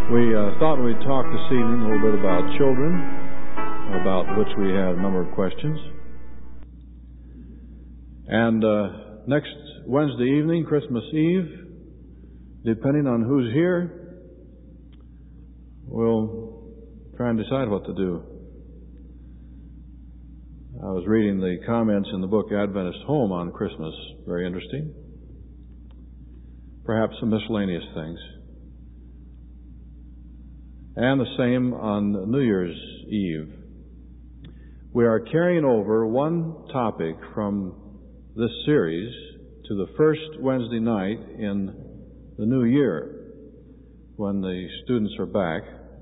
We thought we'd talk this evening a little bit about children, about which we had a number of questions. And next Wednesday evening, Christmas Eve, depending on who's here, we'll try and decide what to do. I was reading the comments in the book Adventist Home on Christmas. Very interesting. Perhaps some miscellaneous things. And the same on New Year's Eve. We are carrying over one topic from this series to the first Wednesday night in the new year, when the students are back,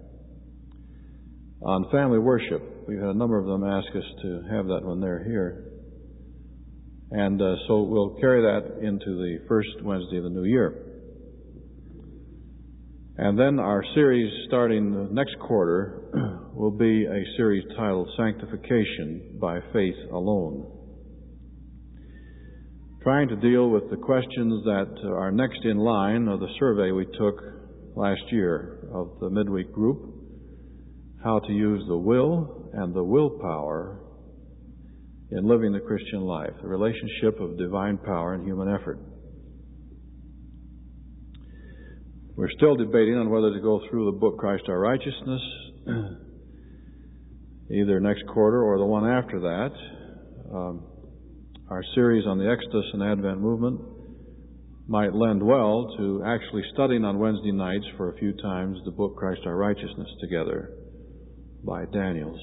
on family worship. We've had a number of them ask us to have that when they're here. And so we'll carry that into the first Wednesday of the new year. And then our series starting the next quarter will be a series titled Sanctification by Faith Alone. Trying to deal with the questions that are next in line of the survey we took last year of the midweek group, how to use the will and the willpower in living the Christian life, the relationship of divine power and human effort. We're still debating on whether to go through the book Christ Our Righteousness, either next quarter or the one after that. Our series on the Exodus and Advent movement might lend well to actually studying on Wednesday nights for a few times the book Christ Our Righteousness together by Daniels.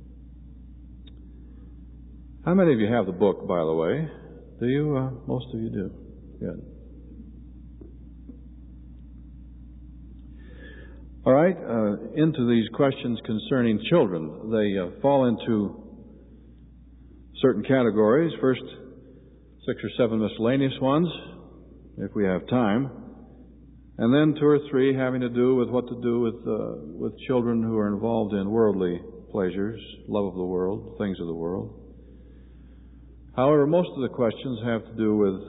How many of you have the book, by the way? Do you? Most of you do. Good. All right, into these questions concerning children. They fall into certain categories. First, 6 or 7 miscellaneous ones, if we have time. And then 2 or 3 having to do with what to do with children who are involved in worldly pleasures, love of the world, things of the world. However, most of the questions have to do with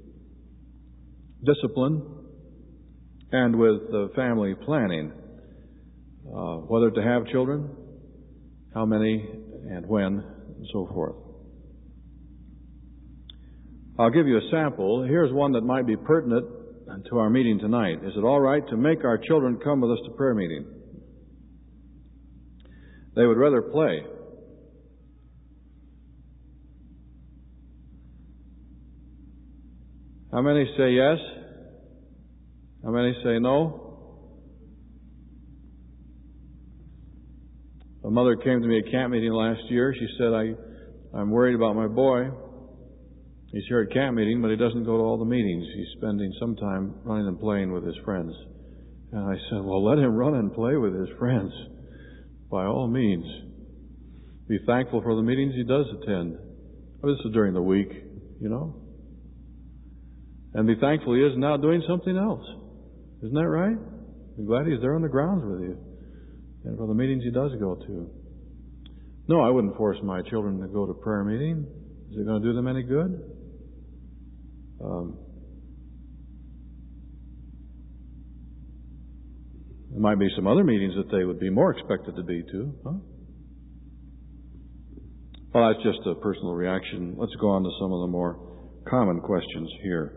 discipline and with family planning. Whether to have children, how many, and when, and so forth. I'll give you a sample. Here's one that might be pertinent to our meeting tonight. Is it all right to make our children come with us to prayer meeting? They would rather play. How many say yes? How many say no? A mother came to me at camp meeting last year. She said, I'm worried about my boy. He's here at camp meeting, but he doesn't go to all the meetings. He's spending some time running and playing with his friends. And I said, well, let him run and play with his friends, by all means. Be thankful for the meetings he does attend. Well, this is during the week, you know. And be thankful he is now doing something else. Isn't that right? I'm glad he's there on the grounds with you. And for the meetings he does go to. No, I wouldn't force my children to go to prayer meeting. Is it going to do them any good? There might be some other meetings that they would be more expected to be to. Huh? Well, that's just a personal reaction. Let's go on to some of the more common questions here.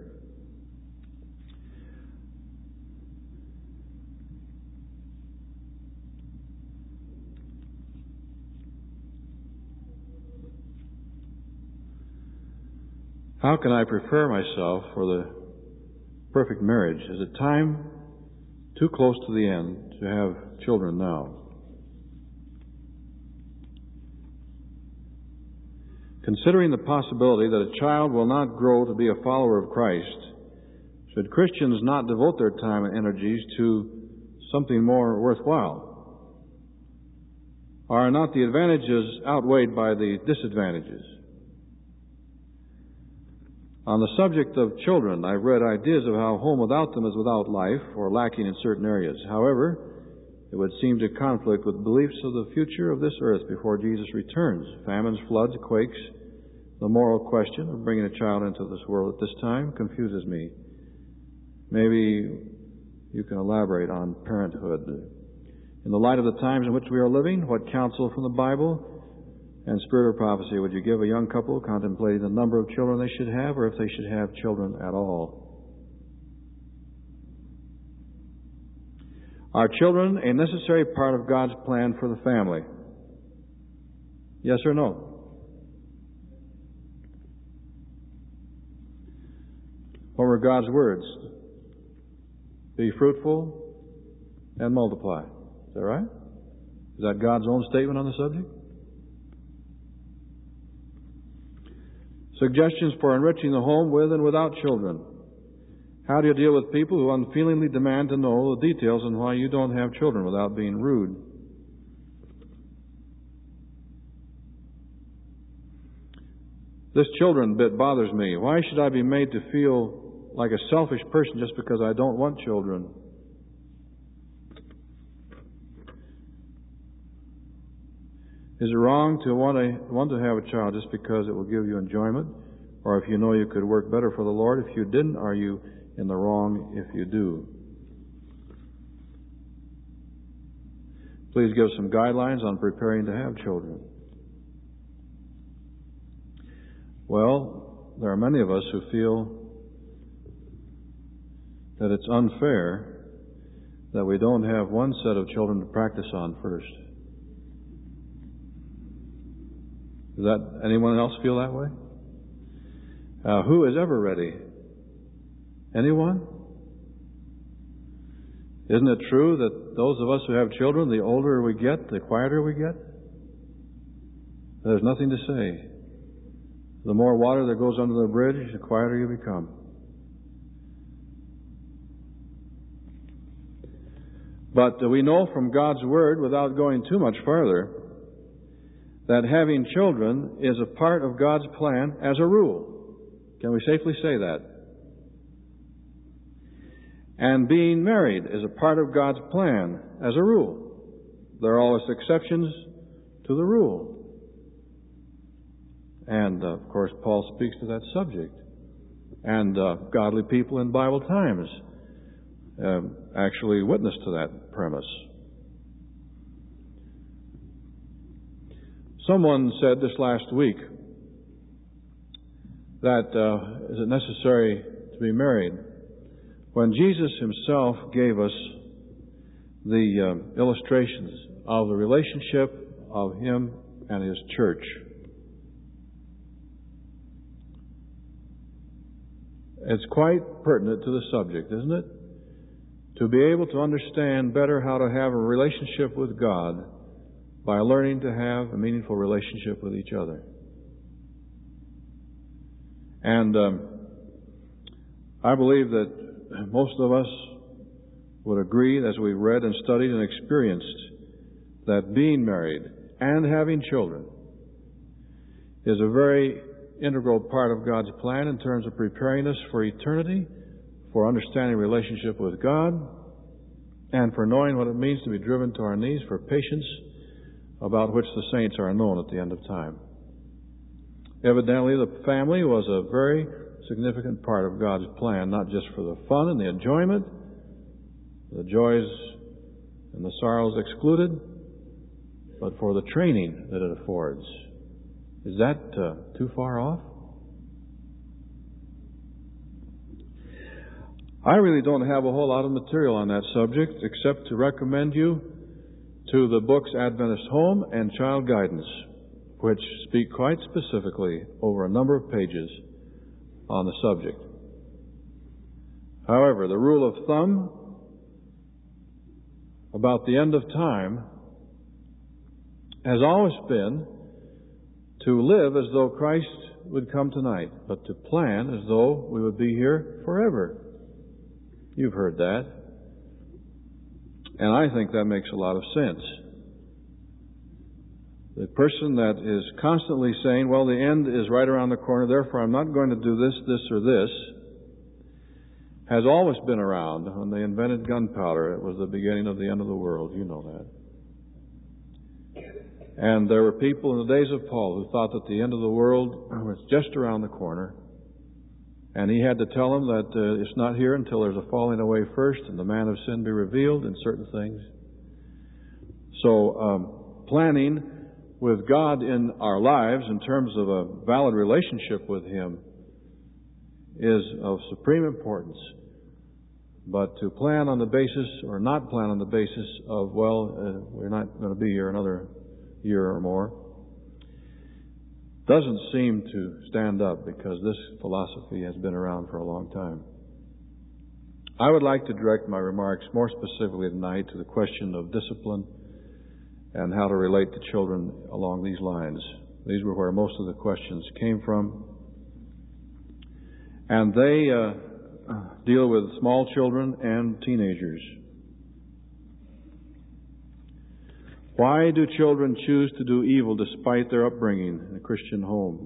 How can I prepare myself for the perfect marriage? Is it time too close to the end to have children now? Considering the possibility that a child will not grow to be a follower of Christ, should Christians not devote their time and energies to something more worthwhile? Are not the advantages outweighed by the disadvantages? On the subject of children, I've read ideas of how home without them is without life or lacking in certain areas. However, it would seem to conflict with beliefs of the future of this earth before Jesus returns. Famines, floods, quakes. The moral question of bringing a child into this world at this time confuses me. Maybe you can elaborate on parenthood. In the light of the times in which we are living, what counsel from the Bible and spirit of prophecy would you give a young couple contemplating the number of children they should have, or if they should have children at all? Are children a necessary part of God's plan for the family? Yes or no? What were God's words? Be fruitful and multiply. Is that right? Is that God's own statement on the subject? Suggestions for enriching the home with and without children. How do you deal with people who unfeelingly demand to know the details on why you don't have children without being rude? This children bit bothers me. Why should I be made to feel like a selfish person just because I don't want children? Is it wrong to want to have a child just because it will give you enjoyment? Or if you know you could work better for the Lord if you didn't, are you in the wrong if you do? Please give some guidelines on preparing to have children. Well, there are many of us who feel that it's unfair that we don't have one set of children to practice on first. Does that anyone else feel that way? Who is ever ready? Anyone? Isn't it true that those of us who have children, the older we get, the quieter we get? There's nothing to say. The more water that goes under the bridge, the quieter you become. But we know from God's Word, without going too much farther, that having children is a part of God's plan as a rule. Can we safely say that? And being married is a part of God's plan as a rule. There are always exceptions to the rule. And, of course, Paul speaks to that subject. And godly people in Bible times actually witness to that premise. Someone said this last week that is it necessary to be married? When Jesus himself gave us the illustrations of the relationship of him and his church, it's quite pertinent to the subject, isn't it? To be able to understand better how to have a relationship with God by learning to have a meaningful relationship with each other. And I believe that most of us would agree, as we've read and studied and experienced, that being married and having children is a very integral part of God's plan in terms of preparing us for eternity, for understanding relationship with God, and for knowing what it means to be driven to our knees for patience, about which the saints are known at the end of time. Evidently, the family was a very significant part of God's plan, not just for the fun and the enjoyment, the joys and the sorrows excluded, but for the training that it affords. Is that too far off? I really don't have a whole lot of material on that subject except to recommend you to the books Adventist Home and Child Guidance, which speak quite specifically over a number of pages on the subject. However, the rule of thumb about the end of time has always been to live as though Christ would come tonight, but to plan as though we would be here forever. You've heard that. And I think that makes a lot of sense. The person that is constantly saying, well, the end is right around the corner, therefore I'm not going to do this, this, or this, has always been around. When they invented gunpowder, it was the beginning of the end of the world. You know that. And there were people in the days of Paul who thought that the end of the world was just around the corner. And he had to tell them that it's not here until there's a falling away first and the man of sin be revealed in certain things. So planning with God in our lives in terms of a valid relationship with Him is of supreme importance. But to plan on the basis, or not plan on the basis of, we're not going to be here another year or more, doesn't seem to stand up, because this philosophy has been around for a long time. I would like to direct my remarks more specifically tonight to the question of discipline and how to relate to children along these lines. These were where most of the questions came from. And they deal with small children and teenagers. Why do children choose to do evil despite their upbringing in a Christian home?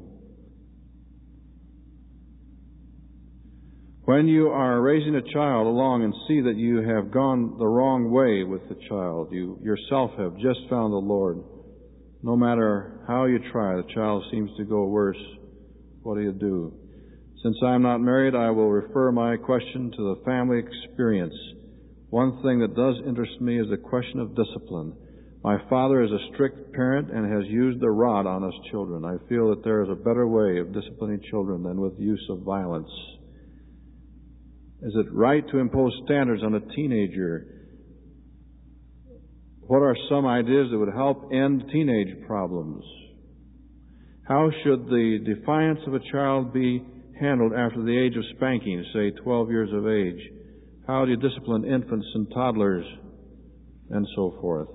When you are raising a child along and see that you have gone the wrong way with the child, you yourself have just found the Lord, no matter how you try, the child seems to go worse. What do you do? Since I am not married, I will refer my question to the family experience. One thing that does interest me is the question of discipline. My father is a strict parent and has used the rod on us children. I feel that there is a better way of disciplining children than with use of violence. Is it right to impose standards on a teenager? What are some ideas that would help end teenage problems? How should the defiance of a child be handled after the age of spanking, say 12 years of age? How do you discipline infants and toddlers, and so forth?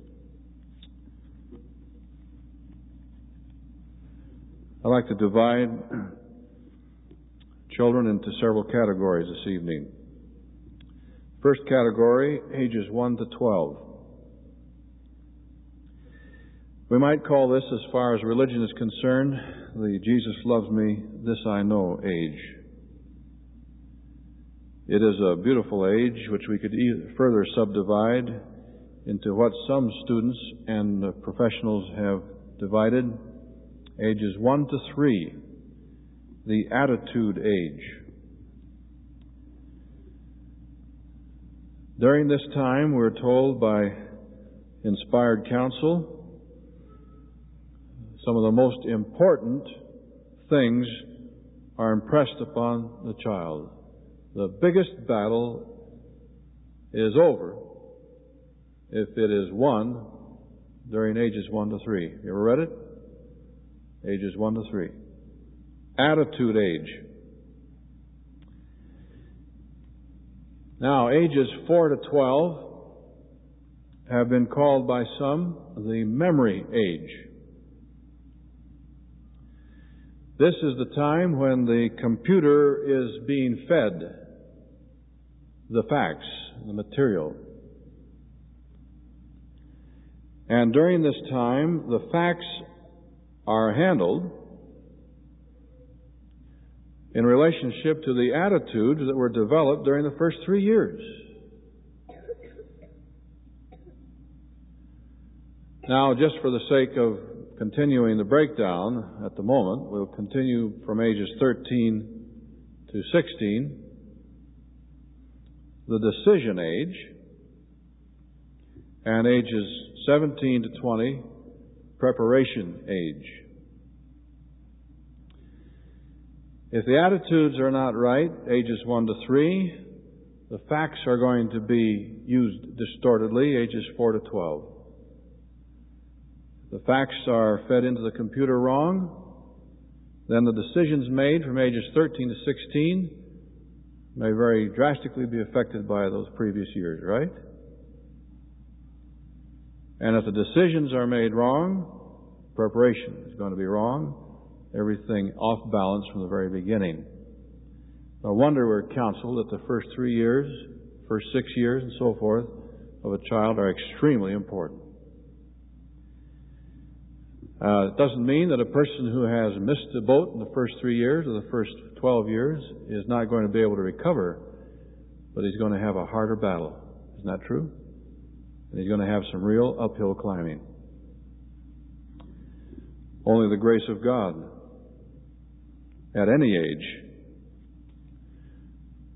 I'd like to divide children into several categories this evening. First category, ages 1 to 12. We might call this, as far as religion is concerned, the Jesus loves me, this I know age. It is a beautiful age which we could further subdivide into what some students and professionals have divided. Ages 1 to 3, the attitude age. During this time, we're told by inspired counsel, some of the most important things are impressed upon the child. The biggest battle is over if it is won during ages 1 to 3. You ever read it? Ages 1 to 3. Attitude age. Now, ages 4 to 12 have been called by some the memory age. This is the time when the computer is being fed the facts, the material. And during this time, the facts are handled in relationship to the attitudes that were developed during the first 3 years. Now, just for the sake of continuing the breakdown at the moment, we'll continue from ages 13 to 16, the decision age, and ages 17 to 20, preparation age. If the attitudes are not right, ages 1 to 3, the facts are going to be used distortedly, ages 4 to 12. If the facts are fed into the computer wrong, then the decisions made from ages 13 to 16 may very drastically be affected by those previous years, right? And if the decisions are made wrong, preparation is going to be wrong. Everything off balance from the very beginning. No wonder we're counseled that the first 3 years, first 6 years, and so forth of a child are extremely important. It doesn't mean that a person who has missed the boat in the first 3 years or the first 12 years is not going to be able to recover, but he's going to have a harder battle. Isn't that true? And he's going to have some real uphill climbing. Only the grace of God at any age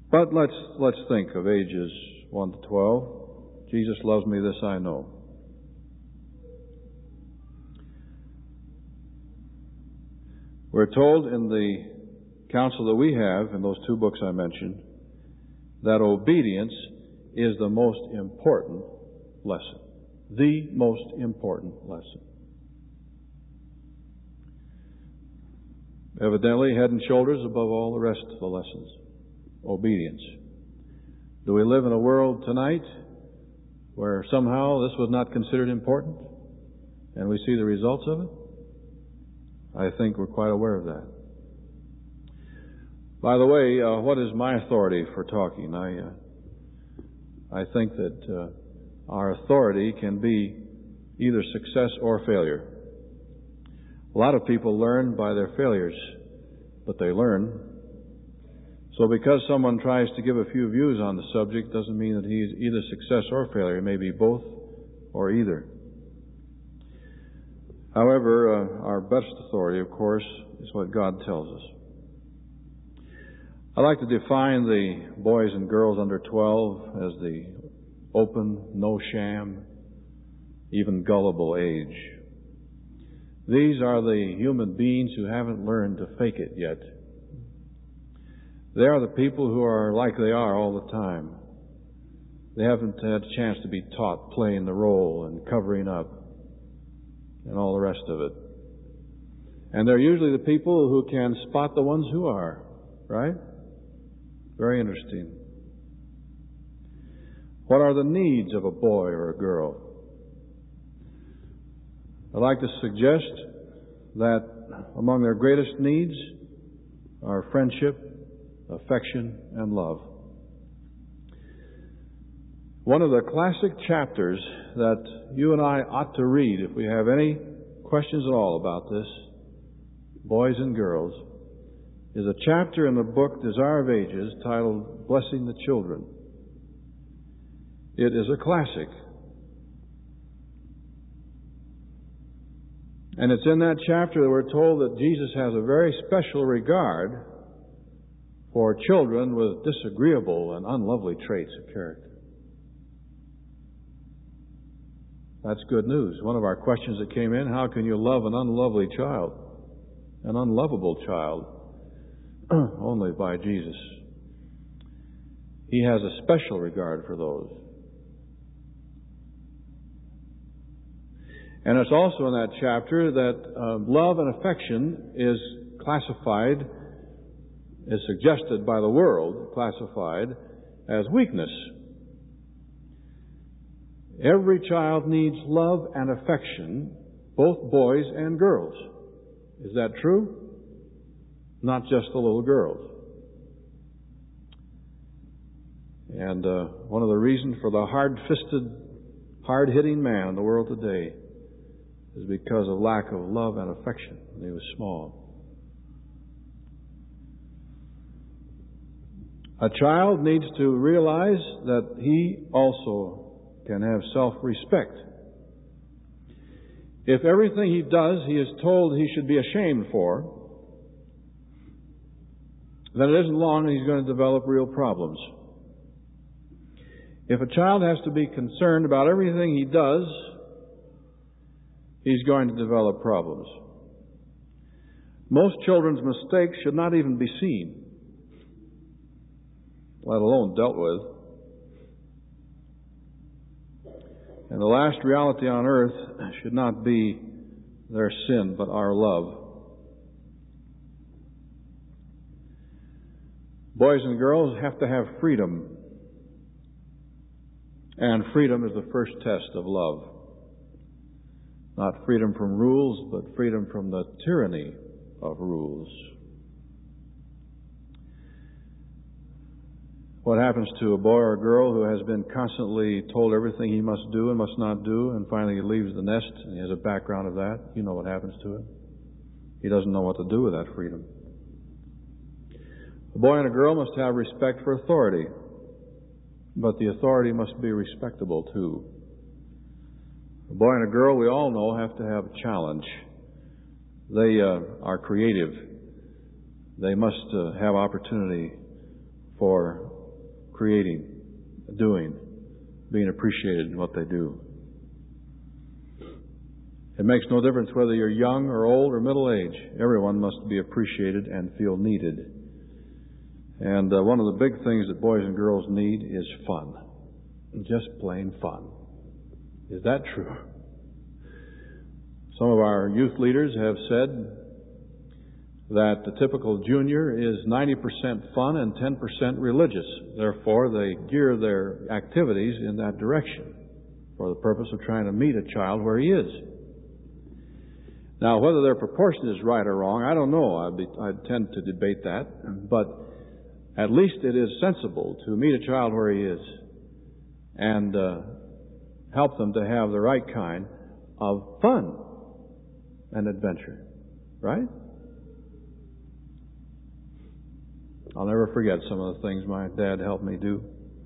But let's think of ages 1 to 12. Jesus loves me, this I know. We're told in the counsel that we have in those 2 books I mentioned that obedience is the most important lesson. The most important lesson. Evidently, head and shoulders above all the rest of the lessons. Obedience. Do we live in a world tonight where somehow this was not considered important and we see the results of it? I think we're quite aware of that. By the way, what is my authority for talking? I think that our authority can be either success or failure. A lot of people learn by their failures, but they learn. So because someone tries to give a few views on the subject doesn't mean that he's either success or failure. It may be both or either. However, our best authority, of course, is what God tells us. I like to define the boys and girls under 12 as the open, no sham, even gullible age. These are the human beings who haven't learned to fake it yet. They are the people who are like they are all the time. They haven't had a chance to be taught playing the role and covering up and all the rest of it. And they're usually the people who can spot the ones who are, right? Very interesting. What are the needs of a boy or a girl? I'd like to suggest that among their greatest needs are friendship, affection, and love. One of the classic chapters that you and I ought to read if we have any questions at all about this, boys and girls, is a chapter in the book Desire of Ages titled Blessing the Children. It is a classic. And it's in that chapter that we're told that Jesus has a very special regard for children with disagreeable and unlovely traits of character. That's good news. One of our questions that came in, how can you love an unlovely child? An unlovable child? Only by Jesus. He has a special regard for those. And it's also in that chapter that love and affection is classified, is suggested by the world, classified as weakness. Every child needs love and affection, both boys and girls. Is that true? Not just the little girls. And one of the reasons for the hard-fisted, hard-hitting man in the world today is because of lack of love and affection when he was small. A child needs to realize that he also can have self-respect. If everything he does he is told he should be ashamed for, then it isn't long and he's going to develop real problems. If a child has to be concerned about everything he does, he's going to develop problems. Most children's mistakes should not even be seen, let alone dealt with. And the last reality on earth should not be their sin, but our love. Boys and girls have to have freedom. And freedom is the first test of love. Not freedom from rules, but freedom from the tyranny of rules. What happens to a boy or a girl who has been constantly told everything he must do and must not do, and finally he leaves the nest and he has a background of that? You know what happens to him. He doesn't know what to do with that freedom. A boy and a girl must have respect for authority, but the authority must be respectable too. A boy and a girl, we all know, have to have a challenge. They are creative. They must have opportunity for creating, doing, being appreciated in what they do. It makes no difference whether you're young or old or middle age. Everyone must be appreciated and feel needed. And one of the big things that boys and girls need is fun. Just plain fun. Is that true? Some of our youth leaders have said that the typical junior is 90% fun and 10% religious. Therefore, they gear their activities in that direction for the purpose of trying to meet a child where he is. Now, whether their proportion is right or wrong, I don't know. I tend to debate that. But at least it is sensible to meet a child where he is and help them to have the right kind of fun and adventure. Right? I'll never forget some of the things my dad helped me do.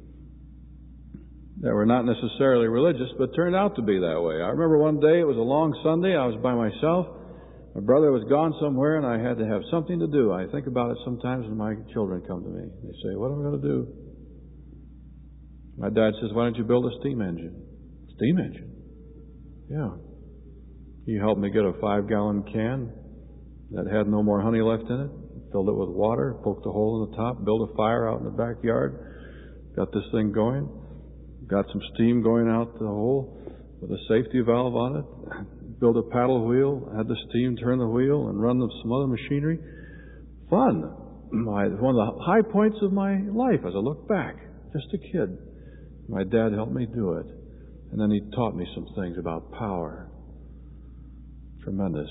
They were not necessarily religious, but turned out to be that way. I remember one day, it was a long Sunday, I was by myself. My brother was gone somewhere, and I had to have something to do. I think about it sometimes when my children come to me. They say, "What am I going to do?" My dad says, "Why don't you build a steam engine?" Steam engine? Yeah. He helped me get a 5-gallon can that had no more honey left in it. Filled it with water, poked a hole in the top, built a fire out in the backyard, got this thing going, got some steam going out the hole with a safety valve on it, built a paddle wheel, had the steam turn the wheel and run some other machinery. Fun. One of the high points of my life as I look back. Just a kid. My dad helped me do it. And then he taught me some things about power. Tremendous.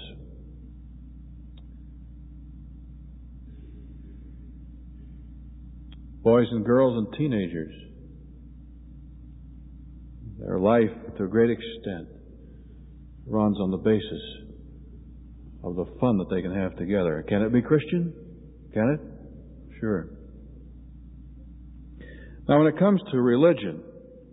Boys and girls and teenagers. Their life, to a great extent, runs on the basis of the fun that they can have together. Can it be Christian? Can it? Sure. Now, when it comes to religion,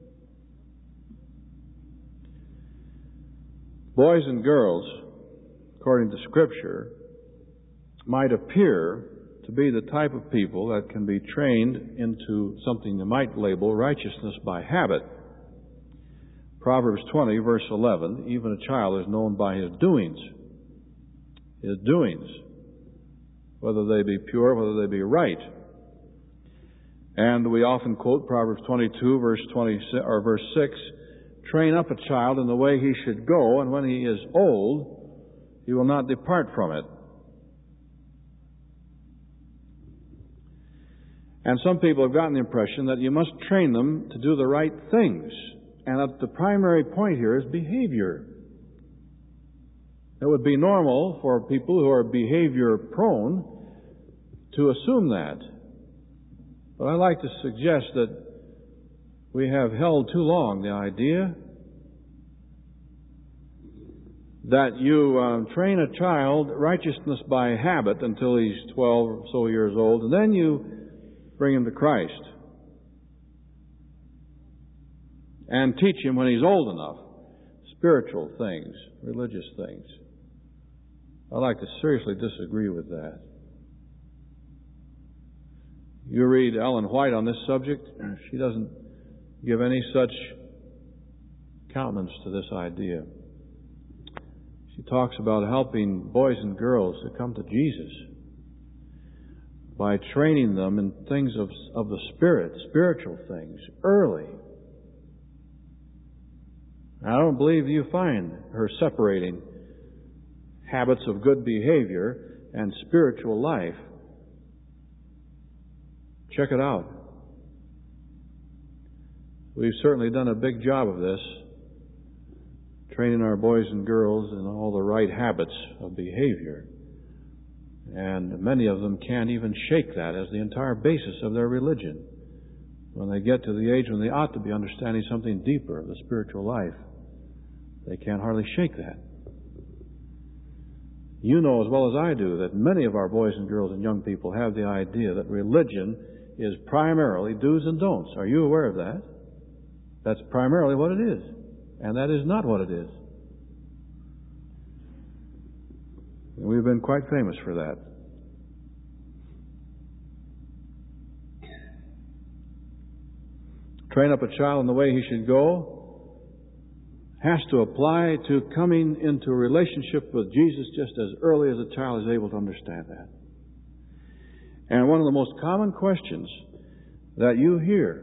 boys and girls, according to Scripture, might appear to be the type of people that can be trained into something you might label righteousness by habit. Proverbs 20, verse 11, even a child is known by his doings. His doings. Whether they be pure, whether they be right. And we often quote Proverbs 22, verse 6, train up a child in the way he should go, and when he is old, he will not depart from it. And some people have gotten the impression that you must train them to do the right things. And that the primary point here is behavior. It would be normal for people who are behavior prone to assume that. But I like to suggest that we have held too long the idea that you train a child righteousness by habit until he's 12 or so years old, and then you bring him to Christ and teach him when he's old enough spiritual things, religious things. I'd like to seriously disagree with that. You read Ellen White on this subject, she doesn't give any such countenance to this idea. She talks about helping boys and girls to come to Jesus by training them in things of the Spirit, spiritual things, early. I don't believe you find her separating habits of good behavior and spiritual life. Check it out. We've certainly done a big job of this, training our boys and girls in all the right habits of behavior. And many of them can't even shake that as the entire basis of their religion. When they get to the age when they ought to be understanding something deeper of the spiritual life, they can't hardly shake that. You know as well as I do that many of our boys and girls and young people have the idea that religion is primarily do's and don'ts. Are you aware of that? That's primarily what it is. And that is not what it is. And we've been quite famous for that. train up a child in the way he should go has to apply to coming into a relationship with Jesus just as early as a child is able to understand that. And one of the most common questions that you hear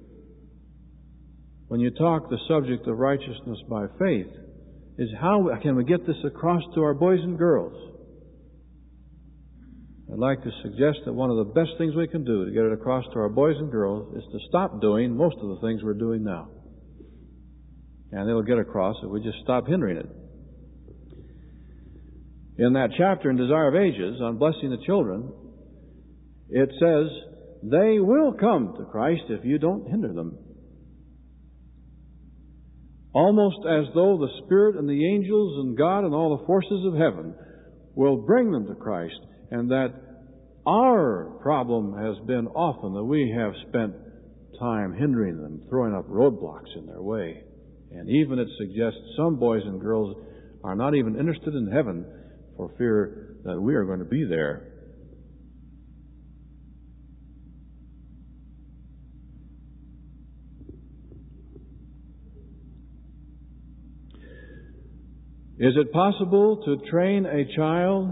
when you talk the subject of righteousness by faith is, how can we get this across to our boys and girls? I'd like to suggest that one of the best things we can do to get it across to our boys and girls is to stop doing most of the things we're doing now. And it'll get across if we just stop hindering it. In that chapter in Desire of Ages on blessing the children, it says, they will come to Christ if you don't hinder them. Almost as though the Spirit and the angels and God and all the forces of heaven will bring them to Christ, and that our problem has been often that we have spent time hindering them, throwing up roadblocks in their way. And even it suggests some boys and girls are not even interested in heaven for fear that we are going to be there. Is it possible to train a child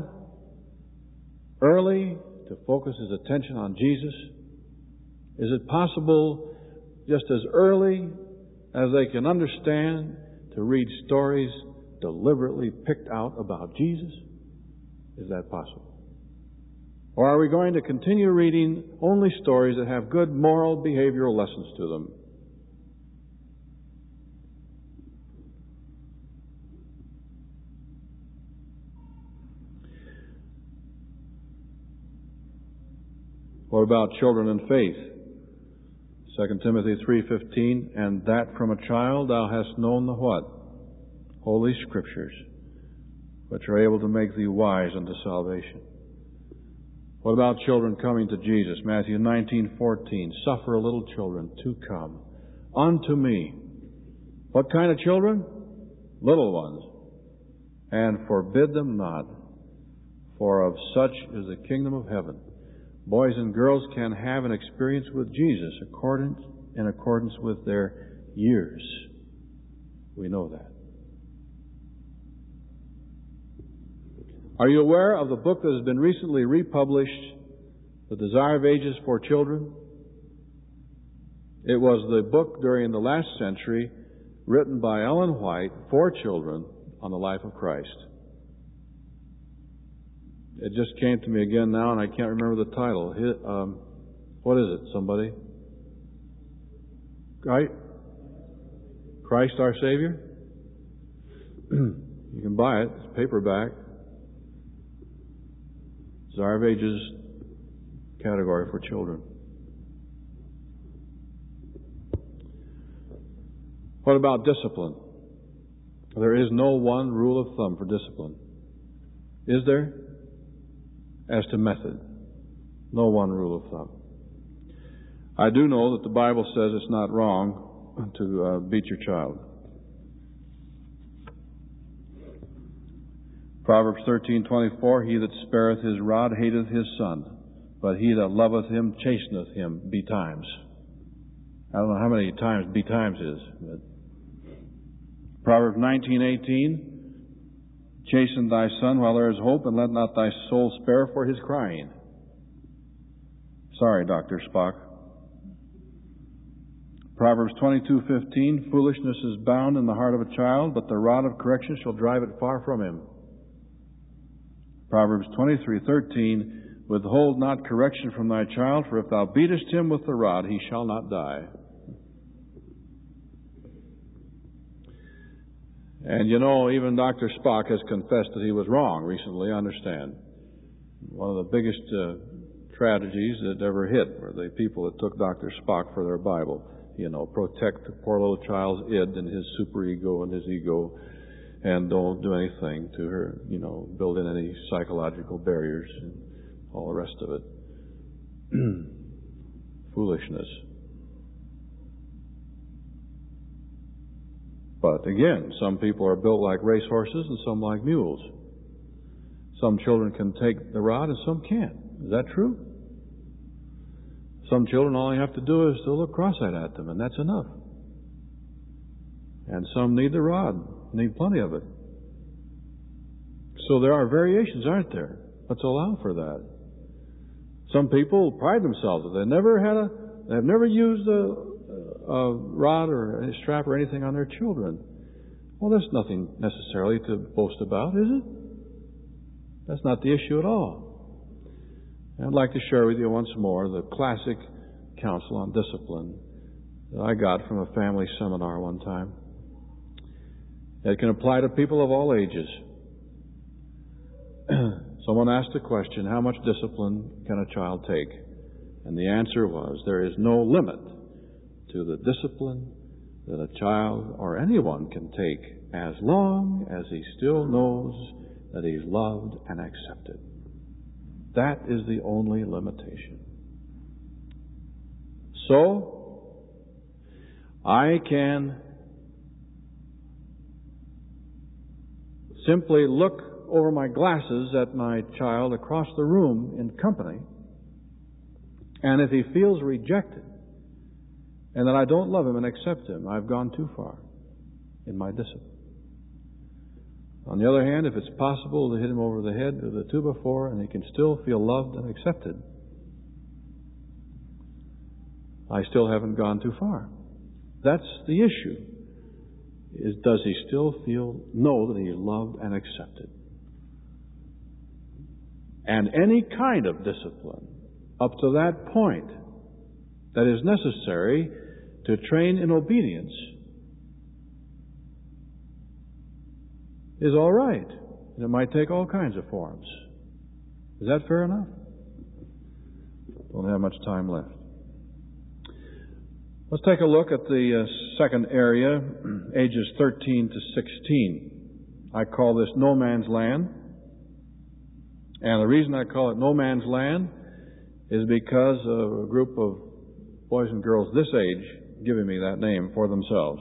early to focus his attention on Jesus? Is it possible just as early as they can understand to read stories deliberately picked out about Jesus? Is that possible? Or are we going to continue reading only stories that have good moral behavioral lessons to them? What about children in faith? 2 Timothy 3:15, and that from a child thou hast known the what? Holy Scriptures, which are able to make thee wise unto salvation. What about children coming to Jesus? Matthew 19:14, suffer little children to come unto me. What kind of children? Little ones. And forbid them not, for of such is the kingdom of heaven. Boys and girls can have an experience with Jesus in accordance with their years. We know that. Are you aware of the book that has been recently republished, The Desire of Ages for Children? It was the book during the last century written by Ellen White for children on the life of Christ. It just came to me again now, and I can't remember the title. What is it, somebody? Right? Christ Our Savior? You can buy it. It's paperback. Desire of Ages category for children. What about discipline? There is no one rule of thumb for discipline. Is there? As to method, no one rule of thumb. I do know that the Bible says it's not wrong to beat your child. Proverbs 13:24, he that spareth his rod hateth his son, but he that loveth him chasteneth him betimes. I don't know how many times betimes is. But Proverbs 19:18, chasten thy son while there is hope, and let not thy soul spare for his crying. Sorry, Dr. Spock. Proverbs 22:15, foolishness is bound in the heart of a child, but the rod of correction shall drive it far from him. Proverbs 23:13, withhold not correction from thy child, for if thou beatest him with the rod, he shall not die. And you know, even Dr. Spock has confessed that he was wrong recently, I understand. One of the biggest tragedies that ever hit were the people that took Dr. Spock for their Bible. You know, protect the poor little child's id and his superego and his ego, and don't do anything to her, you know, build in any psychological barriers and all the rest of it. Foolishness. But again, some people are built like racehorses and some like mules. Some children can take the rod and some can't. Is that true? Some children, all you have to do is to look cross-eyed at them, and that's enough. And some need the rod, need plenty of it. So there are variations, aren't there? Let's allow for that. Some people pride themselves that they've never used a rod or a strap or anything on their children. Well, that's nothing necessarily to boast about, is it? That's not the issue at all. And I'd like to share with you once more the classic counsel on discipline that I got from a family seminar one time. It can apply to people of all ages. Someone asked the question, how much discipline can a child take? And the answer was, there is no limit to the discipline that a child or anyone can take as long as he still knows that he's loved and accepted. That is the only limitation. So, I can simply look over my glasses at my child across the room in company, and if he feels rejected and that I don't love him and accept him, I've gone too far in my discipline. On the other hand, if it's possible to hit him over the head with a 2x4 and he can still feel loved and accepted, I still haven't gone too far. That's the issue. Does he still know that he is loved and accepted? And any kind of discipline up to that point that is necessary to train in obedience is all right. And it might take all kinds of forms. Is that fair enough? Don't have much time left. Let's take a look at the second area, ages 13 to 16. I call this no man's land. And the reason I call it no man's land is because of a group of boys and girls this age giving me that name for themselves.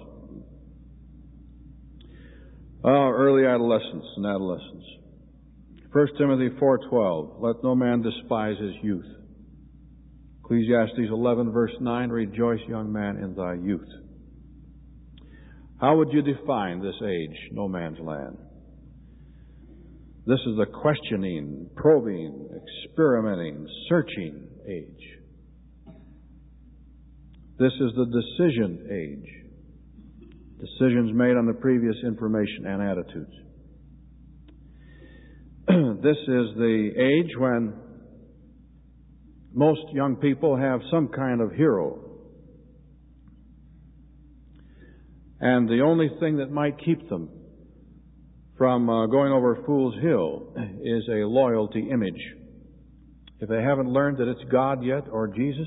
Early adolescence and adolescence. 1 Timothy 4:12, let no man despise his youth. Ecclesiastes 11 verse 9, rejoice, young man, in thy youth. How would you define this age, no man's land? This is the questioning, probing, experimenting, searching age. This is the decision age. Decisions made on the previous information and attitudes. This is the age when most young people have some kind of hero. And the only thing that might keep them from going over Fool's Hill is a loyalty image. If they haven't learned that it's God yet or Jesus,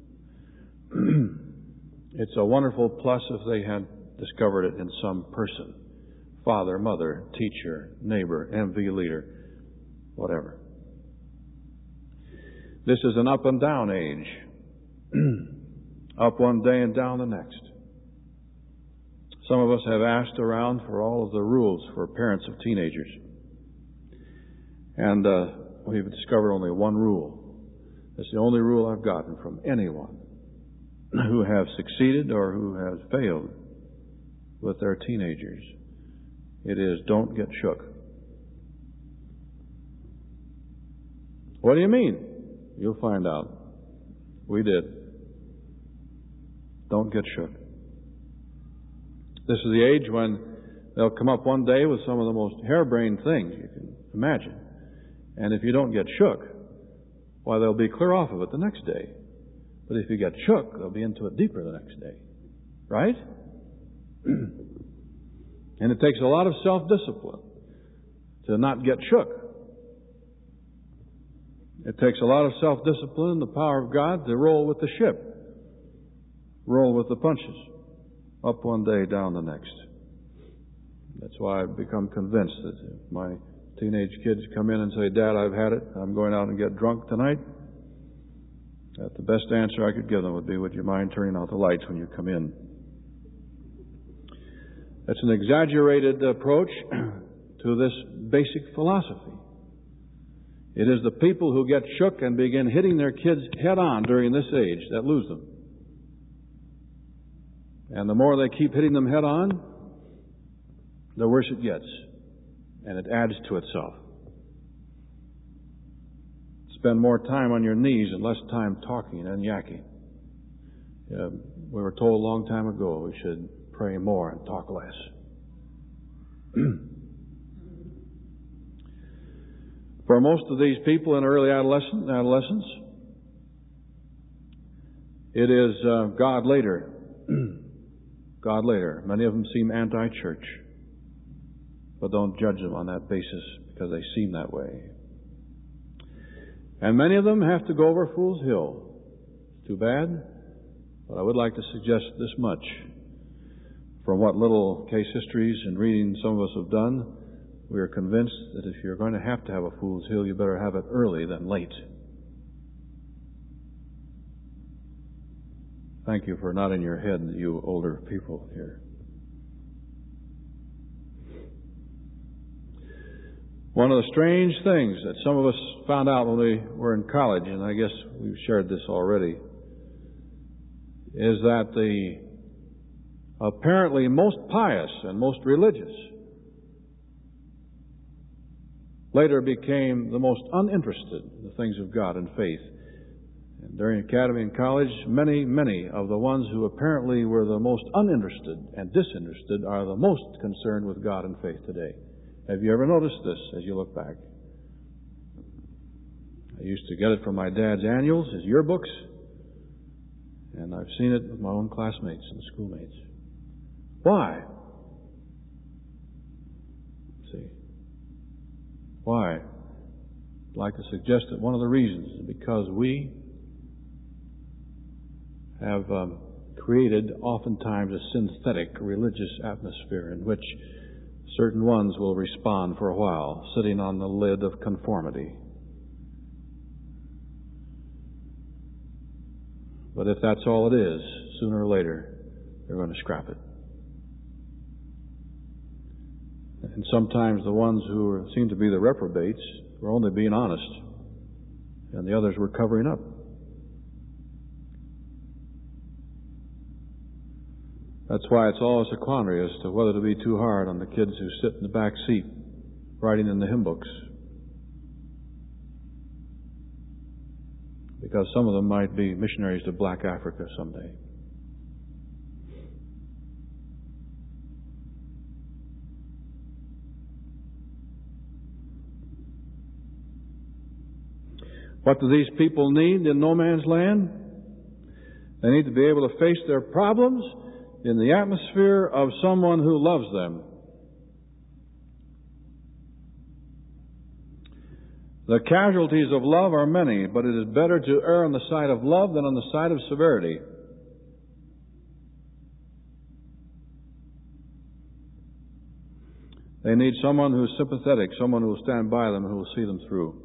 it's a wonderful plus if they had discovered it in some person. Father, mother, teacher, neighbor, MV leader, whatever. This is an up and down age. Up one day and down the next. Some of us have asked around for all of the rules for parents of teenagers. And we've discovered only one rule. It's the only rule I've gotten from anyone who have succeeded or who has failed with their teenagers. It is, don't get shook. What do you mean? You'll find out. We did. Don't get shook. This is the age when they'll come up one day with some of the most harebrained things you can imagine. And if you don't get shook, why, they'll be clear off of it the next day. But if you get shook, they'll be into it deeper the next day. Right? And it takes a lot of self-discipline to not get shook. It takes a lot of self-discipline, the power of God, to roll with the ship. Roll with the punches. Up one day, down the next. That's why I've become convinced that if my teenage kids come in and say, Dad, I've had it, I'm going out and get drunk tonight, that the best answer I could give them would be, would you mind turning out the lights when you come in? That's an exaggerated approach to this basic philosophy. It is the people who get shook and begin hitting their kids head on during this age that lose them. And the more they keep hitting them head on, the worse it gets. And it adds to itself. Spend more time on your knees and less time talking and yakking. We were told a long time ago we should pray more and talk less. For most of these people in early adolescence, it is God later. God later. Many of them seem anti-church. But don't judge them on that basis because they seem that way. And many of them have to go over Fool's Hill. Too bad. But I would like to suggest this much. From what little case histories and reading some of us have done, we are convinced that if you're going to have a Fool's Hill, you better have it early than late. Thank you for nodding your head, you older people here. One of the strange things that some of us found out when we were in college, and I guess we've shared this already, is that the apparently most pious and most religious later became the most uninterested in the things of God and faith. And during academy and college, many of the ones who apparently were the most uninterested and disinterested are the most concerned with God and faith today. Have you ever noticed this as you look back? I used to get it from my dad's annuals, his yearbooks, and I've seen it with my own classmates and schoolmates. Why? See? Why? I'd like to suggest that one of the reasons is because we have created oftentimes a synthetic religious atmosphere in which certain ones will respond for a while, sitting on the lid of conformity. But if that's all it is, sooner or later, they're going to scrap it. And sometimes the ones who seem to be the reprobates were only being honest, and the others were covering up. That's why it's always a quandary as to whether to be too hard on the kids who sit in the back seat writing in the hymn books. Because some of them might be missionaries to Black Africa someday. What do these people need in no man's land? They need to be able to face their problems in the atmosphere of someone who loves them. The casualties of love are many, but it is better to err on the side of love than on the side of severity. They need someone who is sympathetic, someone who will stand by them, who will see them through.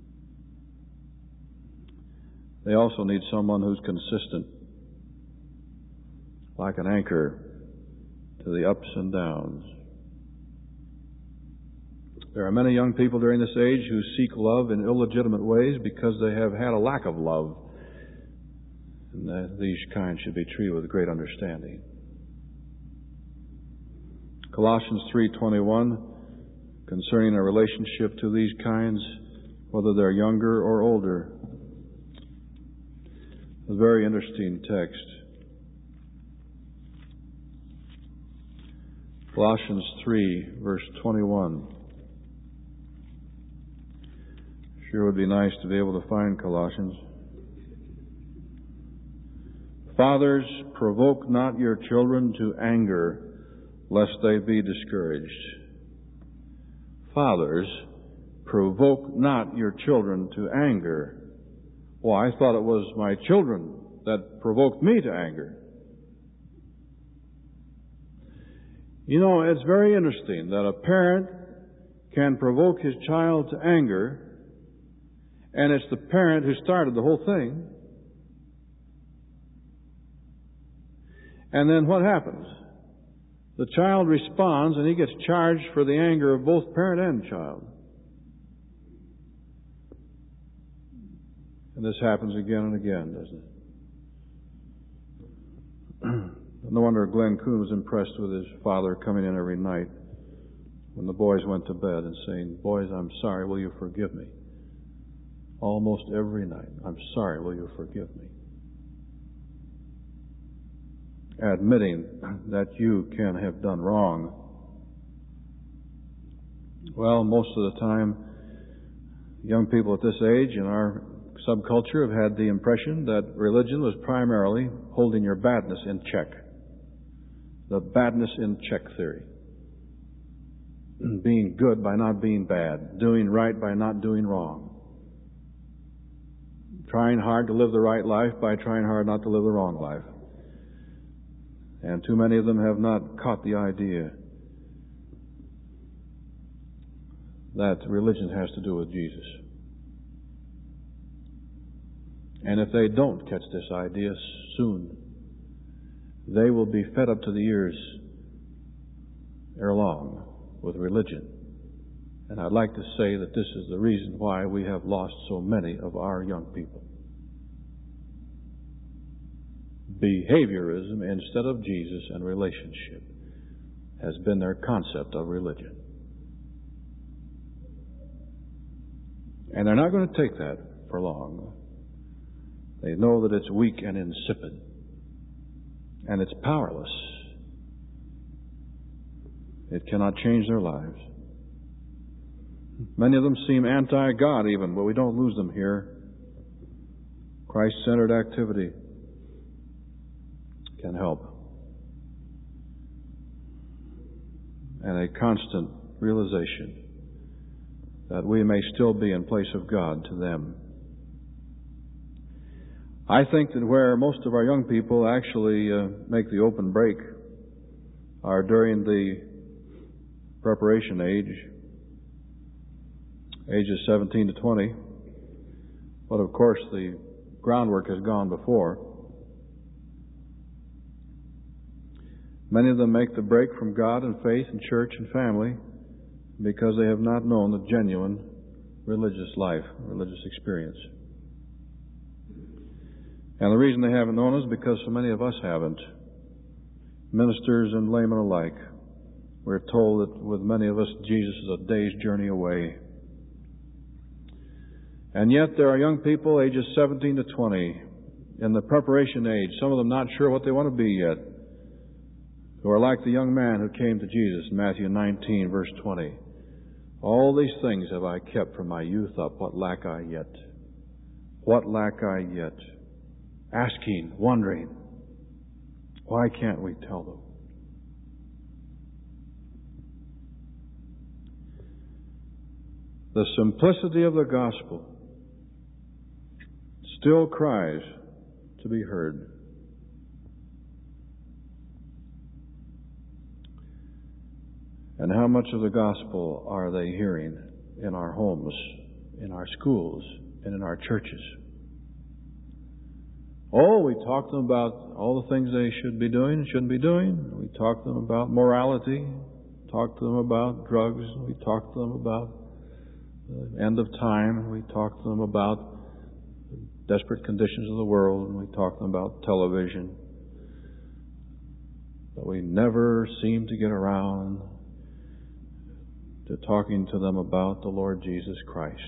They also need someone who's consistent, like an anchor to the ups and downs. There are many young people during this age who seek love in illegitimate ways because they have had a lack of love. And these kinds should be treated with great understanding. Colossians 3:21, concerning a relationship to these kinds, whether they're younger or older. A very interesting text. Colossians 3, verse 21. Sure would be nice to be able to find Colossians. Fathers, provoke not your children to anger, lest they be discouraged. Fathers, provoke not your children to anger. Well, I thought it was my children that provoked me to anger. You know, it's very interesting that a parent can provoke his child to anger, and it's the parent who started the whole thing. And then what happens? The child responds, and he gets charged for the anger of both parent and child. And this happens again and again, doesn't it? No wonder Glenn Kuhn was impressed with his father coming in every night when the boys went to bed and saying, "Boys, I'm sorry, will you forgive me?" Almost every night, "I'm sorry, will you forgive me?" Admitting that you can have done wrong. Well, most of the time, young people at this age in our subculture have had the impression that religion was primarily holding your badness in check. The badness in check theory. Being good by not being bad. Doing right by not doing wrong. Trying hard to live the right life by trying hard not to live the wrong life. And too many of them have not caught the idea that religion has to do with Jesus. And if they don't catch this idea soon, they will be fed up to the ears ere long with religion. And I'd like to say that this is the reason why we have lost so many of our young people. Behaviorism instead of Jesus and relationship has been their concept of religion. And they're not going to take that for long. They know that it's weak and insipid. And it's powerless. It cannot change their lives. Many of them seem anti-God even, but we don't lose them here. Christ-centered activity can help. And a constant realization that we may still be in place of God to them. I think that where most of our young people actually make the open break are during the preparation age, ages 17 to 20. But of course the groundwork has gone before. Many of them make the break from God and faith and church and family because they have not known the genuine religious life, religious experience. And the reason they haven't known is because so many of us haven't. Ministers and laymen alike. We're told that with many of us, Jesus is a day's journey away. And yet there are young people, ages 17 to 20, in the preparation age, some of them not sure what they want to be yet, who are like the young man who came to Jesus in Matthew 19, verse 20. All these things have I kept from my youth up. What lack I yet? What lack I yet? Asking, wondering, why can't we tell them? The simplicity of the gospel still cries to be heard. And how much of the gospel are they hearing in our homes, in our schools, and in our churches? Oh, we talk to them about all the things they should be doing and shouldn't be doing. We talk to them about morality. Talk to them about drugs. We talk to them about the end of time. We talk to them about the desperate conditions of the world. And we talk to them about television. But we never seem to get around to talking to them about the Lord Jesus Christ.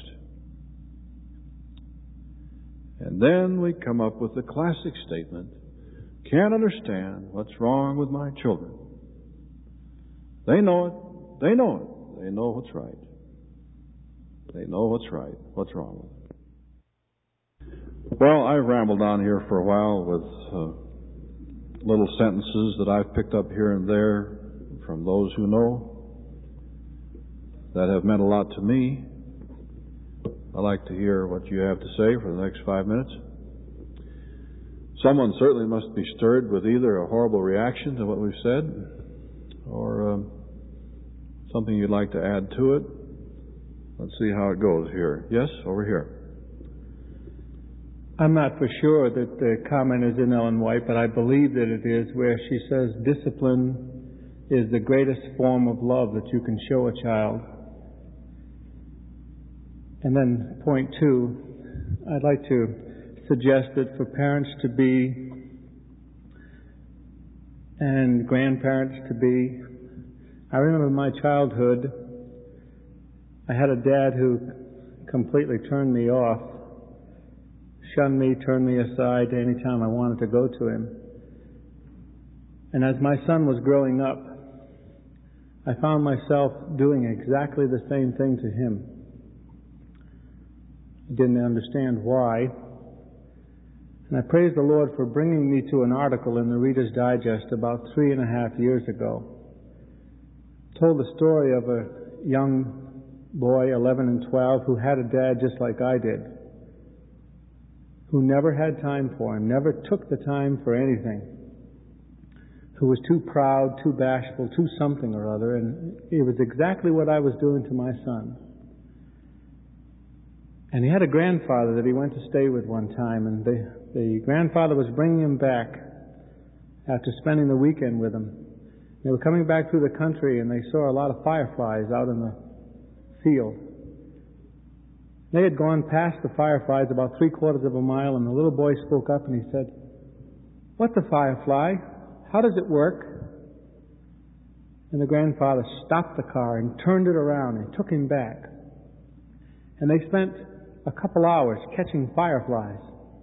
And then we come up with the classic statement, can't understand what's wrong with my children. They know it. They know it. They know what's right. They know what's right. What's wrong with it? Well, I've rambled on here for a while with little sentences that I've picked up here and there from those who know that have meant a lot to me. I'd like to hear what you have to say for the next 5 minutes. Someone certainly must be stirred with either a horrible reaction to what we've said or something you'd like to add to it. Let's see how it goes here. Yes, over here. I'm not for sure that the comment is in Ellen White, but I believe that it is, where she says discipline is the greatest form of love that you can show a child. And then point 2, I'd like to suggest that for parents-to-be and grandparents-to-be, I remember in my childhood, I had a dad who completely turned me off, shunned me, turned me aside any time I wanted to go to him. And as my son was growing up, I found myself doing exactly the same thing to him. I didn't understand why. And I praise the Lord for bringing me to an article in the Reader's Digest about 3.5 years ago. It told the story of a young boy, 11 and 12, who had a dad just like I did, who never had time for him, never took the time for anything, who was too proud, too bashful, too something or other, and it was exactly what I was doing to my son. And he had a grandfather that he went to stay with one time, and the grandfather was bringing him back after spending the weekend with him. They were coming back through the country, and they saw a lot of fireflies out in the field. They had gone past the fireflies about 3/4 of a mile, and the little boy spoke up and he said, "What's a firefly? How does it work?" And the grandfather stopped the car and turned it around and took him back. And they spent a couple hours catching fireflies.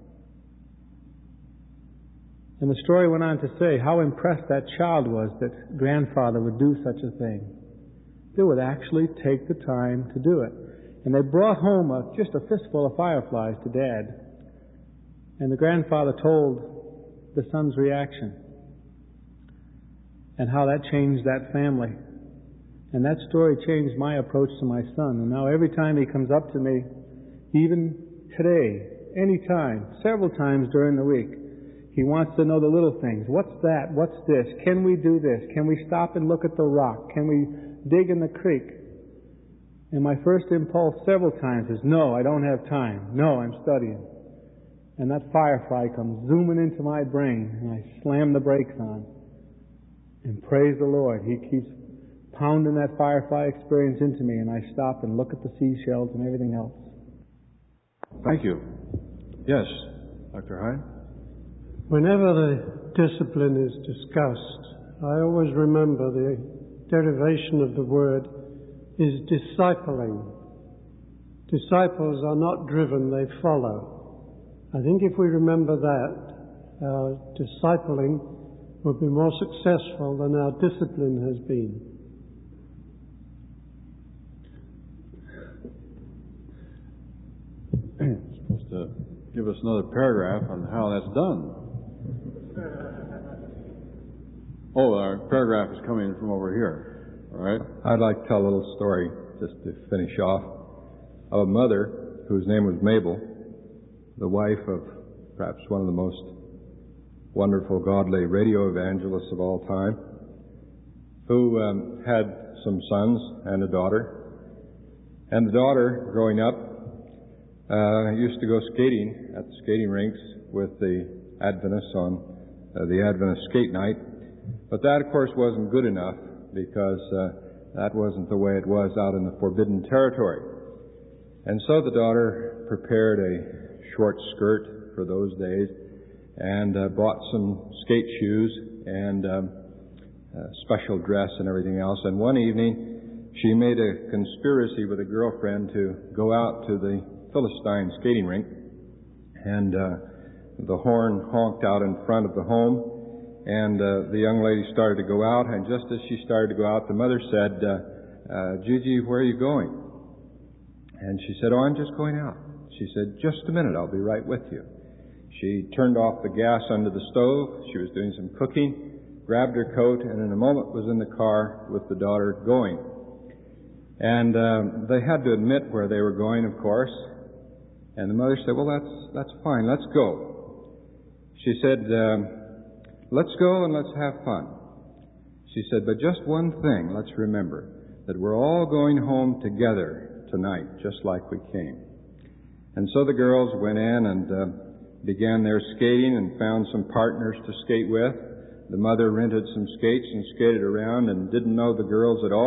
And the story went on to say how impressed that child was that grandfather would do such a thing. They would actually take the time to do it. And they brought home just a fistful of fireflies to Dad. And the grandfather told the son's reaction and how that changed that family. And that story changed my approach to my son. And now every time he comes up to me, even today, any time, several times during the week, he wants to know the little things. What's that? What's this? Can we do this? Can we stop and look at the rock? Can we dig in the creek? And my first impulse several times is, no, I don't have time. No, I'm studying. And that firefly comes zooming into my brain, and I slam the brakes on. And praise the Lord, He keeps pounding that firefly experience into me, and I stop and look at the seashells and everything else. Thank you. Yes, Dr. Hyde? Whenever the discipline is discussed, I always remember the derivation of the word is discipling. Disciples are not driven, they follow. I think if we remember that, our discipling will be more successful than our discipline has been. You're supposed to give us another paragraph on how that's done. Oh, our paragraph is coming from over here. All right. I'd like to tell a little story just to finish off of a mother whose name was Mabel, the wife of perhaps one of the most wonderful godly radio evangelists of all time, who had some sons and a daughter. And the daughter, growing up, used to go skating at the skating rinks with the Adventists on the Adventist skate night. But that, of course, wasn't good enough because that wasn't the way it was out in the forbidden territory. And so the daughter prepared a short skirt for those days and bought some skate shoes and special dress and everything else. And one evening, she made a conspiracy with a girlfriend to go out to the Philistine skating rink. And the horn honked out in front of the home. And the young lady started to go out, and just as she started to go out, the mother said, Gigi, where are you going? And she said, oh, I'm just going out. She said, just a minute, I'll be right with you. She turned off the gas under the stove. She was doing some cooking, grabbed her coat, and in a moment was in the car with the daughter going. And they had to admit where they were going, of course. And the mother said, well, that's fine, let's go. She said, let's go and let's have fun. She said, but just one thing, let's remember, that we're all going home together tonight, just like we came. And so the girls went in and began their skating and found some partners to skate with. The mother rented some skates and skated around and didn't know the girls at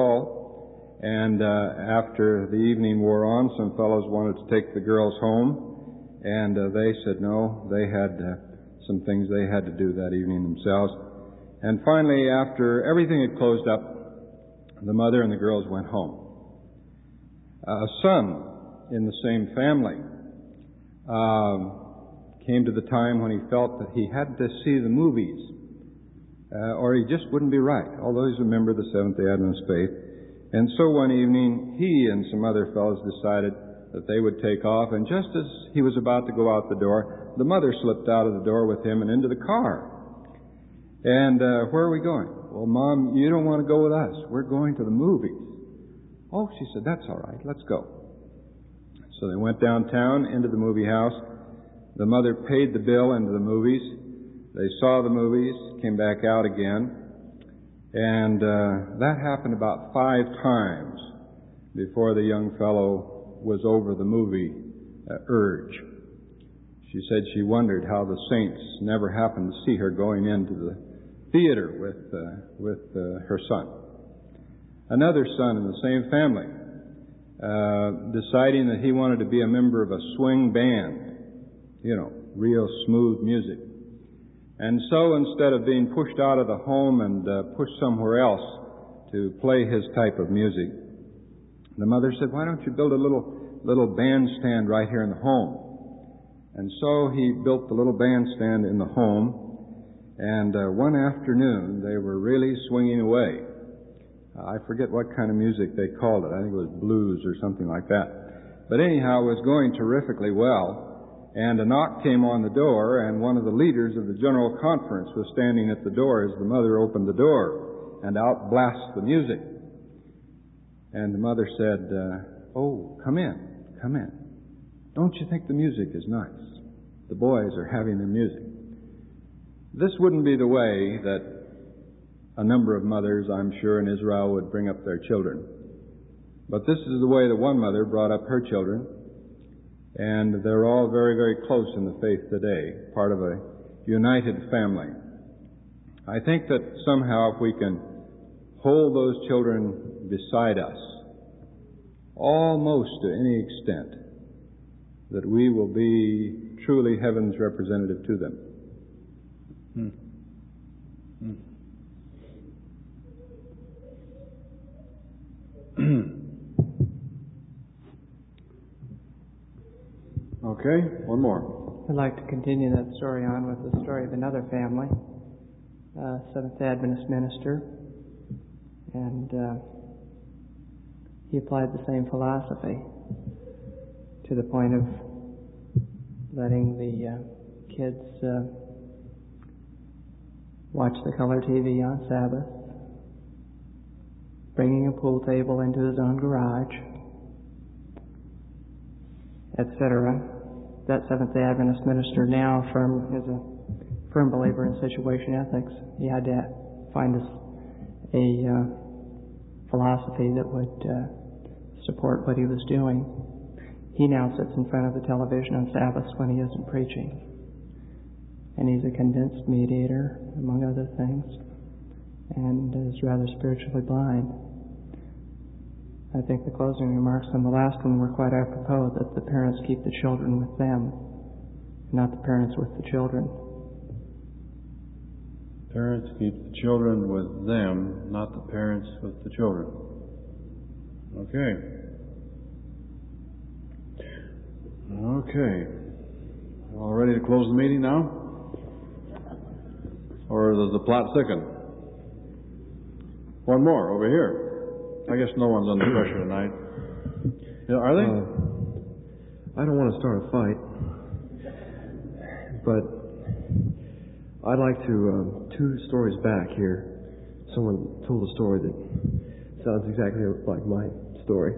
all. And after the evening wore on, some fellows wanted to take the girls home. And they said no, they had some things they had to do that evening themselves. And finally, after everything had closed up, the mother and the girls went home. A son in the same family came to the time when he felt that he had to see the movies, or he just wouldn't be right, although he's a member of the Seventh-day Adventist faith. And so one evening, he and some other fellows decided that they would take off, and just as he was about to go out the door, the mother slipped out of the door with him and into the car. And where are we going? Well, Mom, you don't want to go with us. We're going to the movies. Oh, she said, that's all right. Let's go. So they went downtown into the movie house. The mother paid the bill into the movies. They saw the movies, came back out again. And that happened about 5 times before the young fellow was over the movie urge. She said she wondered how the saints never happened to see her going into the theater with her son. Another son in the same family, deciding that he wanted to be a member of a swing band, real smooth music. And so instead of being pushed out of the home and pushed somewhere else to play his type of music, the mother said, why don't you build a little bandstand right here in the home? And so he built the little bandstand in the home, and one afternoon they were really swinging away. I forget what kind of music they called it. I think it was blues or something like that. But anyhow, it was going terrifically well, and a knock came on the door, and one of the leaders of the General Conference was standing at the door as the mother opened the door, and out blasts the music. And the mother said, oh, come in. Don't you think the music is nice? The boys are having their music. This wouldn't be the way that a number of mothers, I'm sure, in Israel would bring up their children. But this is the way that one mother brought up her children, and they're all very, very close in the faith today, part of a united family. I think that somehow if we can hold those children beside us, almost to any extent, that we will be truly heaven's representative to them. Okay, one more. I'd like to continue that story on with the story of another family, Seventh-day Adventist minister, and he applied the same philosophy to the point of letting the kids watch the color TV on Sabbath, bringing a pool table into his own garage, etc. That Seventh-day Adventist minister now is a firm believer in situation ethics. He had to find a philosophy that would support what he was doing. He now sits in front of the television on Sabbaths when he isn't preaching. And he's a convinced mediator, among other things, and is rather spiritually blind. I think the closing remarks on the last one were quite apropos, that the parents keep the children with them, not the parents with the children. Parents keep the children with them, not the parents with the children. Okay. All ready to close the meeting now? Or does the plot thicken? One more over here. I guess no one's under pressure tonight. Are they? I don't want to start a fight, but I'd like to, 2 stories back here, someone told a story that sounds exactly like my story.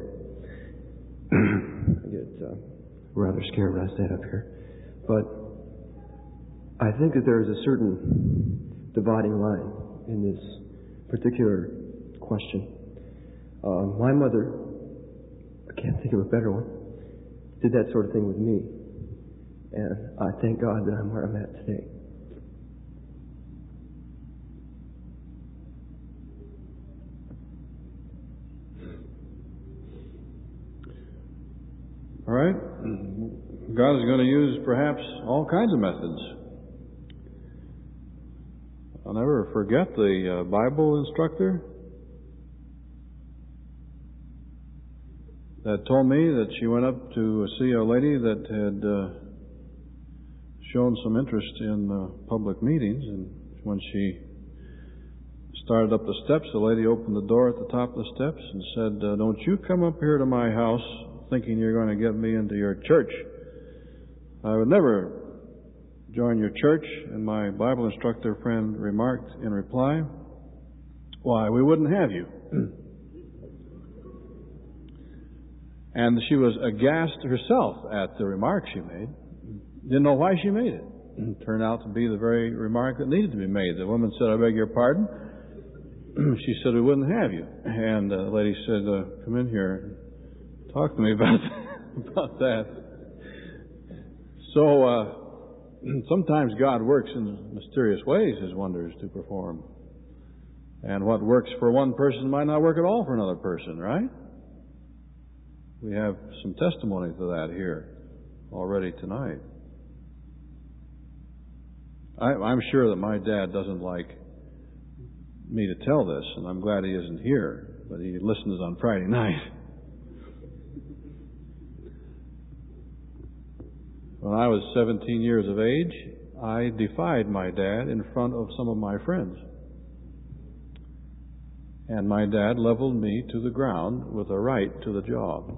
I get rather scared when I stand up here. But I think that there is a certain dividing line in this particular question. My mother, I can't think of a better one, did that sort of thing with me. And I thank God that I'm where I'm at today. All right. God is going to use perhaps all kinds of methods. I'll never forget the Bible instructor that told me that she went up to see a lady that had shown some interest in public meetings, and when she started up the steps, the lady opened the door at the top of the steps and said, "Don't you come up here to my house thinking you're going to get me into your church. I would never join your church." And my Bible instructor friend remarked in reply, "Why, we wouldn't have you." And she was aghast herself at the remark she made. Didn't know why she made it. It turned out to be the very remark that needed to be made. The woman said, "I beg your pardon?" She said, "We wouldn't have you." And the lady said, "Come in here and talk to me about that." So sometimes God works in mysterious ways, His wonders to perform. And what works for one person might not work at all for another person, right? We have some testimony to that here already tonight. I'm sure that my dad doesn't like me to tell this, and I'm glad he isn't here, but he listens on Friday night. When I was 17 years of age, I defied my dad in front of some of my friends. And my dad leveled me to the ground with a right to the job.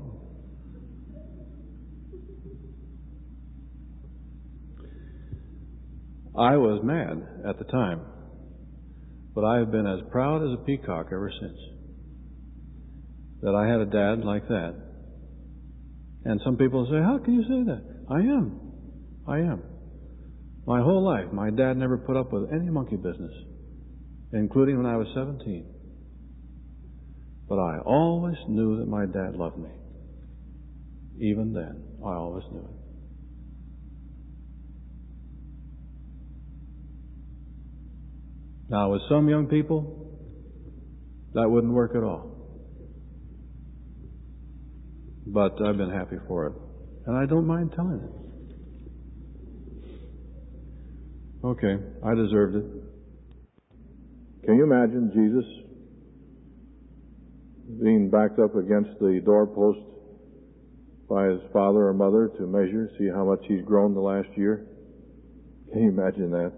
I was mad at the time, but I have been as proud as a peacock ever since, that I had a dad like that. And some people say, "How can you say that?" I am. My whole life, my dad never put up with any monkey business, including when I was 17. But I always knew that my dad loved me. Even then, I always knew it. Now, with some young people, that wouldn't work at all. But I've been happy for it. And I don't mind telling it. Okay, I deserved it. Can you imagine Jesus being backed up against the doorpost by his father or mother to measure, see how much he's grown the last year? Can you imagine that?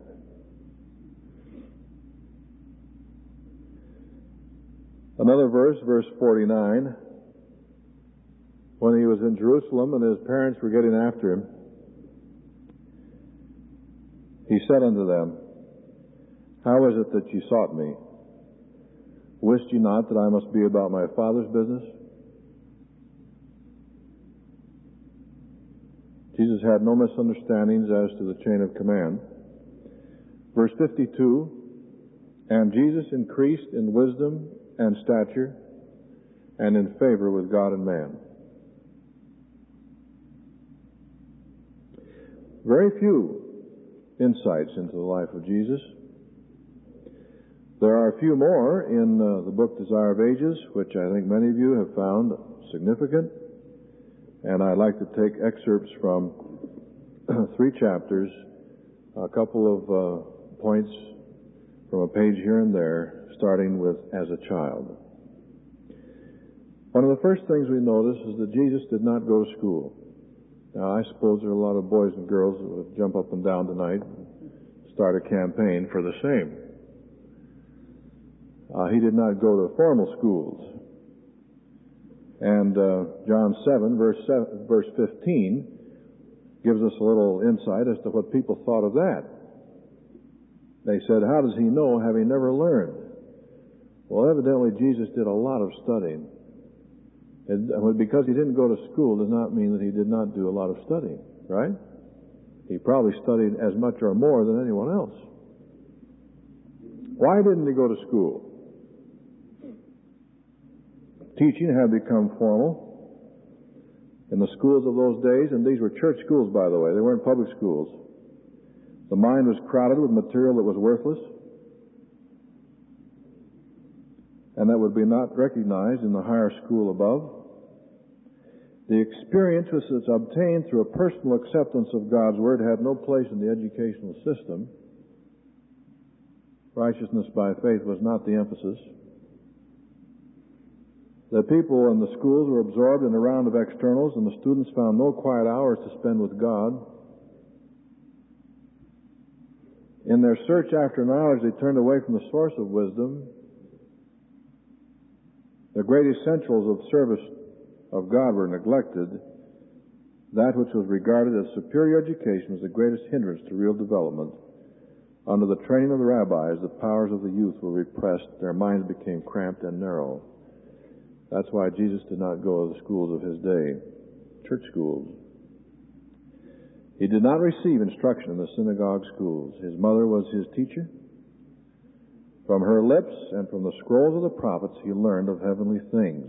Another verse, verse 49. When he was in Jerusalem and his parents were getting after him, he said unto them, "How is it that ye sought me? Wist ye not that I must be about my Father's business?" Jesus had no misunderstandings as to the chain of command. Verse 52, "And Jesus increased in wisdom and stature and in favor with God and man." Very few insights into the life of Jesus. There are a few more in the book Desire of Ages, which I think many of you have found significant. And I'd like to take excerpts from 3 chapters, a couple of points from a page here and there, starting with "As a Child." One of the first things we notice is that Jesus did not go to school. Now, I suppose there are a lot of boys and girls that would jump up and down tonight and start a campaign for the same. He did not go to formal schools. And John 7, verse 15, gives us a little insight as to what people thought of that. They said, "How does he know, having never learned?" Well, evidently Jesus did a lot of studying. Because he didn't go to school does not mean that he did not do a lot of studying, right? He probably studied as much or more than anyone else. Why didn't he go to school? Teaching had become formal in the schools of those days, and these were church schools, by the way. They weren't public schools. The mind was crowded with material that was worthless, and that would be not recognized in the higher school above. The experience which is obtained through a personal acceptance of God's Word had no place in the educational system. Righteousness by faith was not the emphasis. The people in the schools were absorbed in a round of externals, and the students found no quiet hours to spend with God. In their search after knowledge, they turned away from the source of wisdom. The great essentials of service of God were neglected. That which was regarded as superior education was the greatest hindrance to real development. Under the training of the rabbis, the powers of the youth were repressed. Their minds became cramped and narrow. That's why Jesus did not go to the schools of his day, church schools. He did not receive instruction in the synagogue schools. His mother was his teacher. From her lips and from the scrolls of the prophets he learned of heavenly things.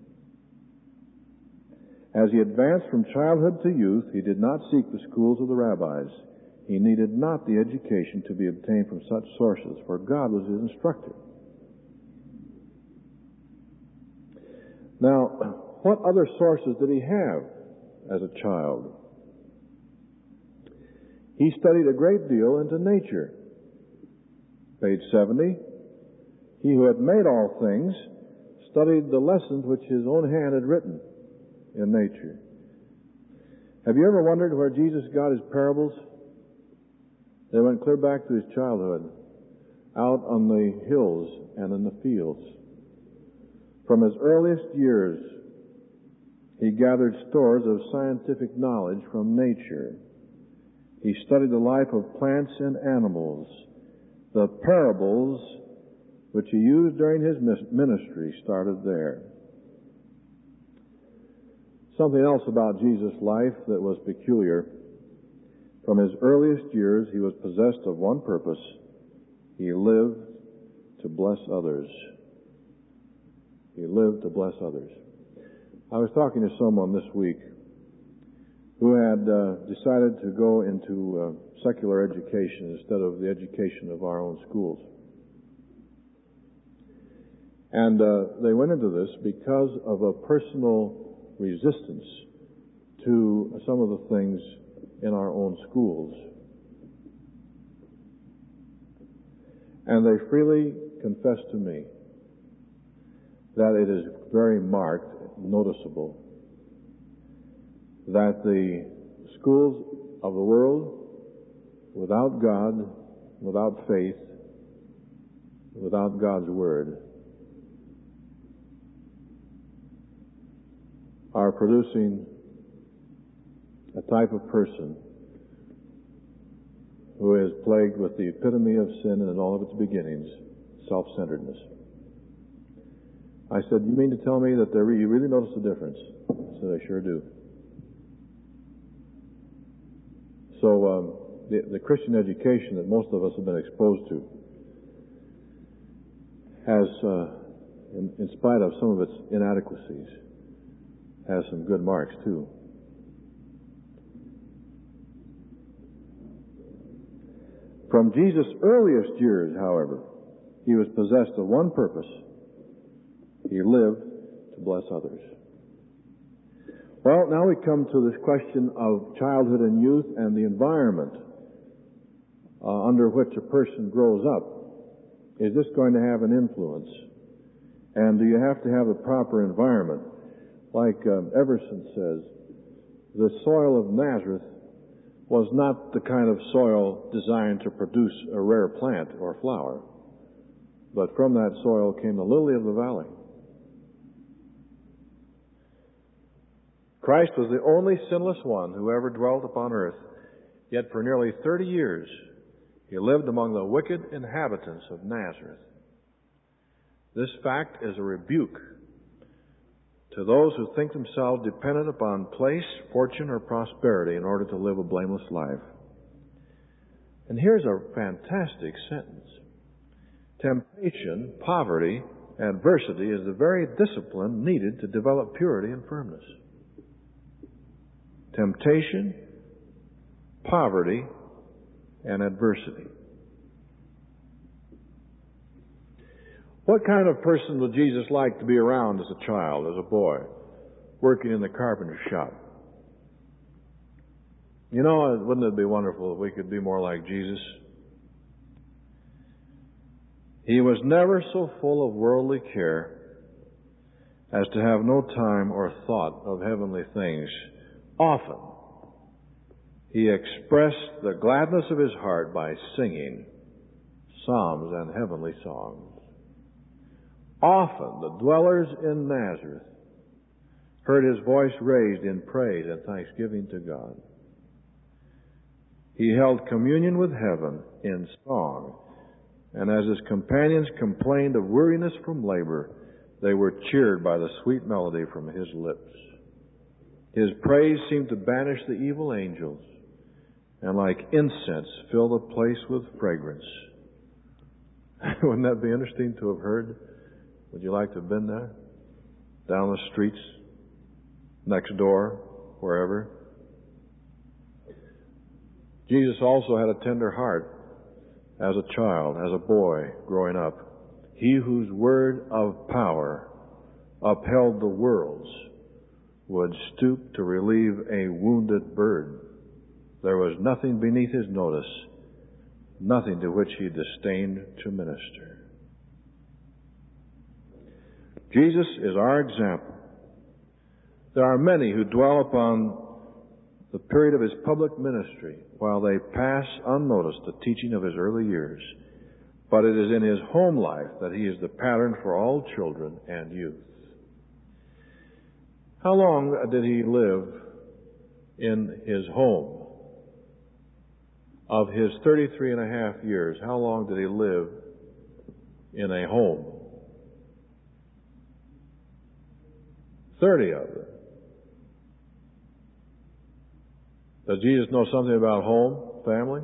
As he advanced from childhood to youth, he did not seek the schools of the rabbis. He needed not the education to be obtained from such sources, for God was his instructor. Now, what other sources did he have as a child? He studied a great deal into nature. Page 70. He who had made all things studied the lessons which his own hand had written in nature. Have you ever wondered where Jesus got his parables? They went clear back to his childhood, out on the hills and in the fields. From his earliest years, he gathered stores of scientific knowledge from nature. He studied the life of plants and animals. The parables which he used during his ministry started there. Something else about Jesus' life that was peculiar. From his earliest years, he was possessed of one purpose. He lived to bless others. He lived to bless others. I was talking to someone this week who had decided to go into secular education instead of the education of our own schools. And they went into this because of a personal resistance to some of the things in our own schools. And they freely confessed to me that it is very marked, noticeable, that the schools of the world, without God, without faith, without God's Word, are producing a type of person who is plagued with the epitome of sin and in all of its beginnings, self-centeredness. I said, you mean to tell me that you really notice the difference? I said, I sure do. So the Christian education that most of us have been exposed to has, in spite of some of its inadequacies, has some good marks too. From Jesus' earliest years, however, he was possessed of one purpose. He lived to bless others. Well, now we come to this question of childhood and youth and the environment under which a person grows up. Is this going to have an influence? And do you have to have the proper environment? Like Everson says, the soil of Nazareth was not the kind of soil designed to produce a rare plant or flower, but from that soil came the lily of the valley. Christ was the only sinless one who ever dwelt upon earth, yet for nearly 30 years he lived among the wicked inhabitants of Nazareth. This fact is a rebuke to those who think themselves dependent upon place, fortune, or prosperity in order to live a blameless life. And here's a fantastic sentence. Temptation, poverty, adversity is the very discipline needed to develop purity and firmness. Temptation, poverty, and adversity. What kind of person would Jesus like to be around as a child, as a boy? working in the carpenter shop. You know, wouldn't it be wonderful if we could be more like Jesus? He was never so full of worldly care as to have no time or thought of heavenly things. Often, he expressed the gladness of his heart by singing psalms and heavenly songs. Often, the dwellers in Nazareth heard his voice raised in praise and thanksgiving to God. He held communion with heaven in song, and as his companions complained of weariness from labor, they were cheered by the sweet melody from his lips. His praise seemed to banish the evil angels, and like incense fill the place with fragrance. Wouldn't that be interesting to have heard? Would you like to have been there? Down the streets, next door, wherever. Jesus also had a tender heart as a child, as a boy growing up. He whose word of power upheld the worlds would stoop to relieve a wounded bird. There was nothing beneath his notice, nothing to which he disdained to minister. Jesus is our example. There are many who dwell upon the period of his public ministry while they pass unnoticed the teaching of his early years. But it is in his home life that he is the pattern for all children and youth. How long did he live in his home? Of his 33 and a half years, how long did he live in a home? 30 of them. Does Jesus know something about home, family?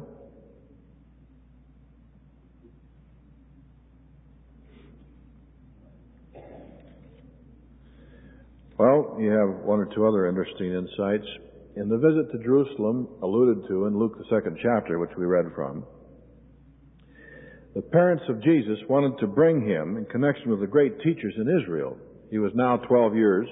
Well, you have one or two other interesting insights. In the visit to Jerusalem, alluded to in Luke the 2nd chapter, which we read from, the parents of Jesus wanted to bring him in connection with the great teachers in Israel. He was now 12 years.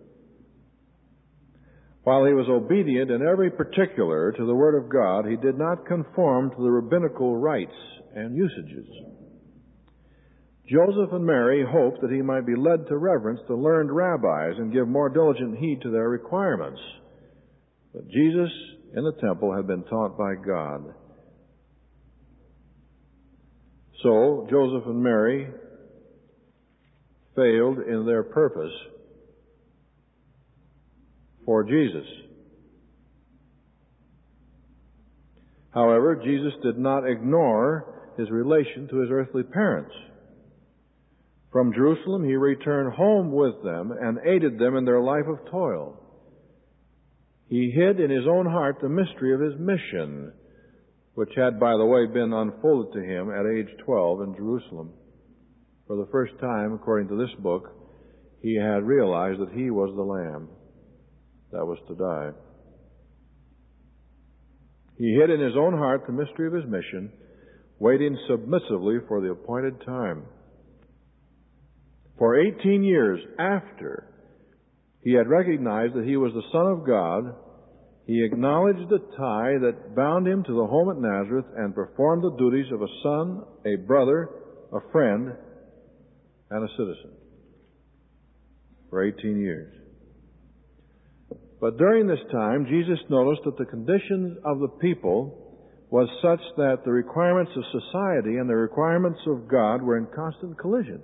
While he was obedient in every particular to the Word of God, he did not conform to the rabbinical rites and usages. Joseph and Mary hoped that he might be led to reverence the learned rabbis and give more diligent heed to their requirements. But Jesus in the temple had been taught by God. So Joseph and Mary failed in their purpose for Jesus. However, Jesus did not ignore his relation to his earthly parents. From Jerusalem, he returned home with them and aided them in their life of toil. He hid in his own heart the mystery of his mission, which had, by the way, been unfolded to him at age 12 in Jerusalem. For the first time, according to this book, he had realized that he was the Lamb that was to die. He hid in his own heart the mystery of his mission, waiting submissively for the appointed time. For 18 years after he had recognized that he was the Son of God, he acknowledged the tie that bound him to the home at Nazareth and performed the duties of a son, a brother, a friend, and a citizen. For 18 years. But during this time, Jesus noticed that the condition of the people was such that the requirements of society and the requirements of God were in constant collision.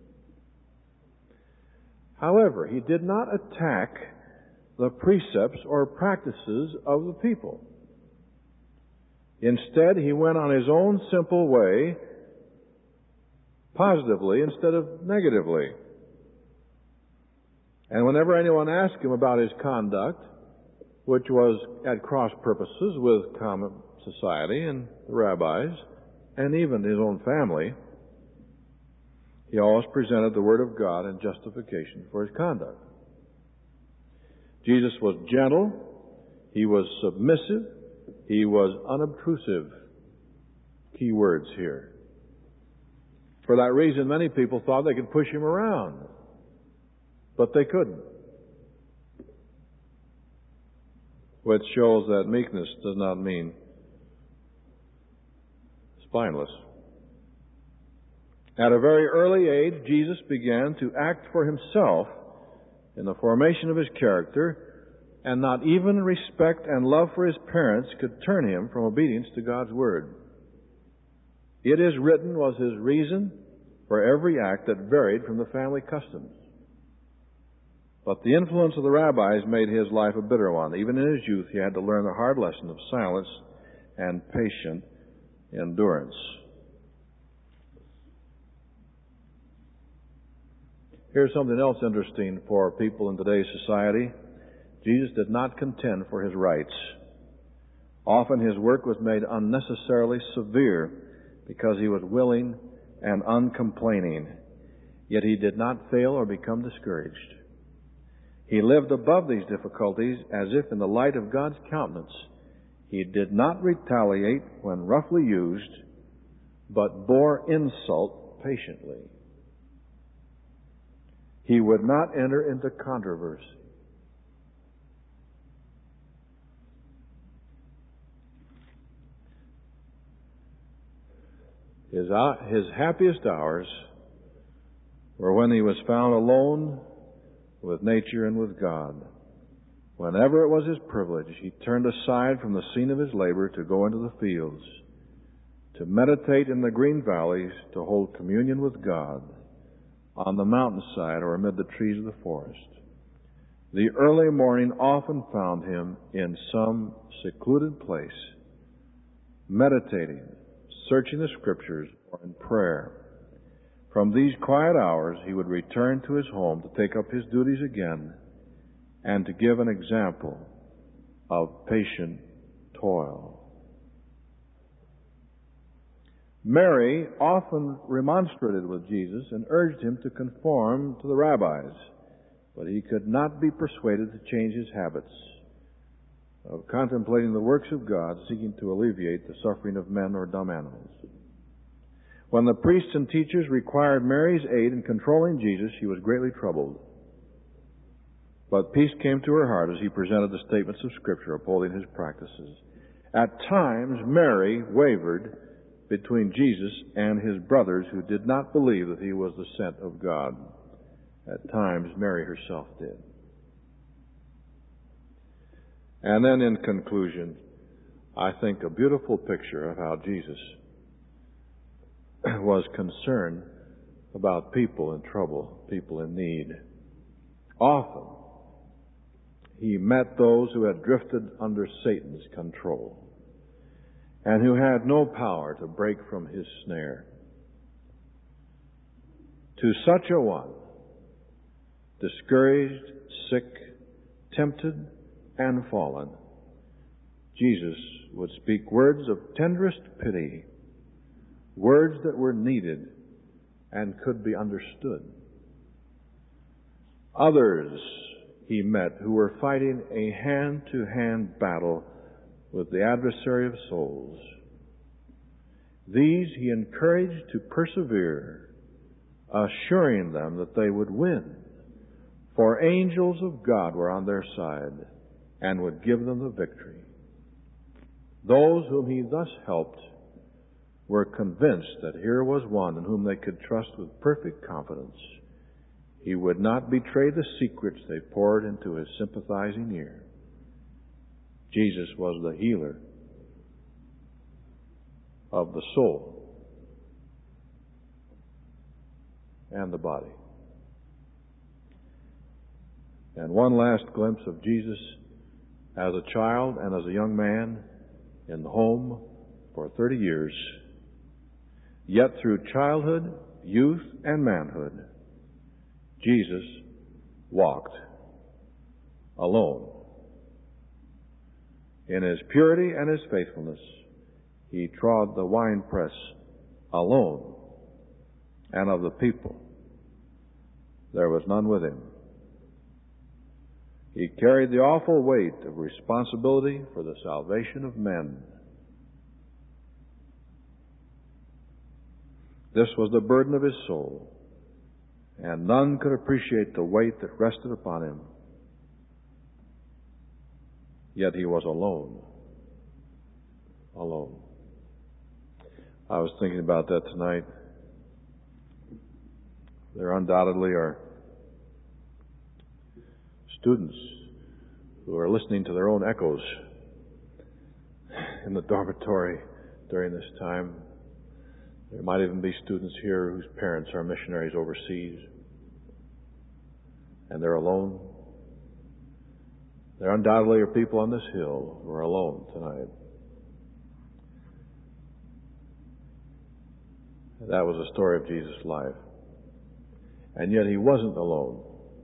However, he did not attack the precepts or practices of the people. Instead, he went on his own simple way, positively instead of negatively. And whenever anyone asked him about his conduct, which was at cross purposes with common society and the rabbis, and even his own family, he always presented the Word of God in justification for his conduct. Jesus was gentle, he was submissive, he was unobtrusive. Key words here. For that reason, many people thought they could push him around, but they couldn't. which shows that meekness does not mean spineless. At a very early age, Jesus began to act for himself in the formation of his character, and not even respect and love for his parents could turn him from obedience to God's Word. It is written was his reason for every act that varied from the family customs. But the influence of the rabbis made his life a bitter one. Even in his youth, he had to learn the hard lesson of silence and patient endurance. Here's something else interesting for people in today's society. Jesus did not contend for his rights. Often his work was made unnecessarily severe because he was willing and uncomplaining. Yet he did not fail or become discouraged. He lived above these difficulties as if in the light of God's countenance. He did not retaliate when roughly used, but bore insult patiently. He would not enter into controversy. His happiest hours were when he was found alone with nature and with God. Whenever it was his privilege, he turned aside from the scene of his labor to go into the fields, to meditate in the green valleys, to hold communion with God on the mountainside or amid the trees of the forest. The early morning often found him in some secluded place, meditating, searching the Scriptures, or in prayer. From these quiet hours, he would return to his home to take up his duties again and to give an example of patient toil. Mary often remonstrated with Jesus and urged him to conform to the rabbis, but he could not be persuaded to change his habits of contemplating the works of God, seeking to alleviate the suffering of men or dumb animals. When the priests and teachers required Mary's aid in controlling Jesus, she was greatly troubled. But peace came to her heart as he presented the statements of Scripture upholding his practices. At times, Mary wavered between Jesus and his brothers who did not believe that he was the sent of God. At times, Mary herself did. And then in conclusion, I think a beautiful picture of how Jesus was concerned about people in trouble, people in need. Often, he met those who had drifted under Satan's control and who had no power to break from his snare. To such a one, discouraged, sick, tempted, and fallen, Jesus would speak words of tenderest pity, words that were needed and could be understood. Others he met who were fighting a hand-to-hand battle with the adversary of souls. These he encouraged to persevere, assuring them that they would win, for angels of God were on their side and would give them the victory. Those whom he thus helped were convinced that here was one in whom they could trust with perfect confidence. He would not betray the secrets they poured into his sympathizing ear. Jesus was the healer of the soul and the body. And one last glimpse of Jesus as a child and as a young man in the home for 30 years. Yet through childhood, youth, and manhood, Jesus walked alone. In his purity and his faithfulness, he trod the winepress alone, and of the people there was none with him. He carried the awful weight of responsibility for the salvation of men. This was the burden of his soul, and none could appreciate the weight that rested upon him Yet he was alone. Alone. I was thinking about that tonight. There undoubtedly are students who are listening to their own echoes in the dormitory during this time. There might even be students here whose parents are missionaries overseas, and they're alone. There undoubtedly are people on this hill who are alone tonight. That was the story of Jesus' life. And yet he wasn't alone.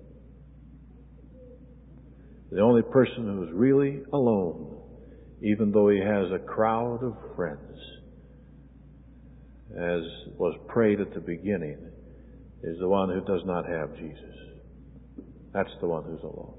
The only person who's really alone, even though he has a crowd of friends, as was prayed at the beginning, is the one who does not have Jesus. That's the one who's alone.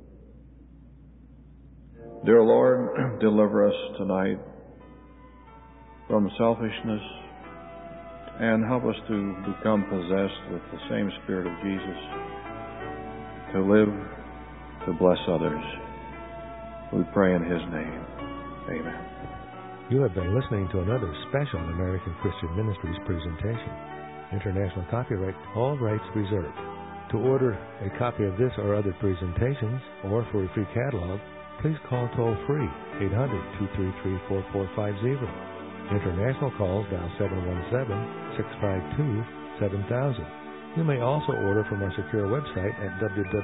Dear Lord, deliver us tonight from selfishness and help us to become possessed with the same Spirit of Jesus, to live, to bless others. We pray in His name. Amen. You have been listening to another special American Christian Ministries presentation. International copyright, all rights reserved. To order a copy of this or other presentations, or for a free catalog, please call toll-free 800-233-4450. International calls dial 717-652-7000. You may also order from our secure website at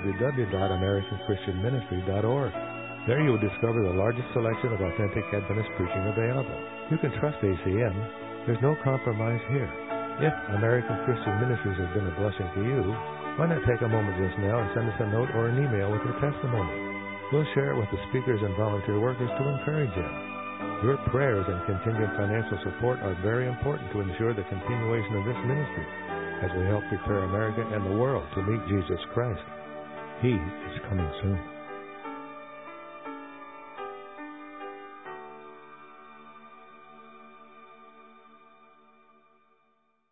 www.americanchristianministry.org. There you will discover the largest selection of authentic Adventist preaching available. You can trust ACM. There's no compromise here. If American Christian Ministries has been a blessing to you, why not take a moment just now and send us a note or an email with your testimony? We'll share it with the speakers and volunteer workers to encourage you. Your prayers and contingent financial support are very important to ensure the continuation of this ministry as we help prepare America and the world to meet Jesus Christ. He is coming soon.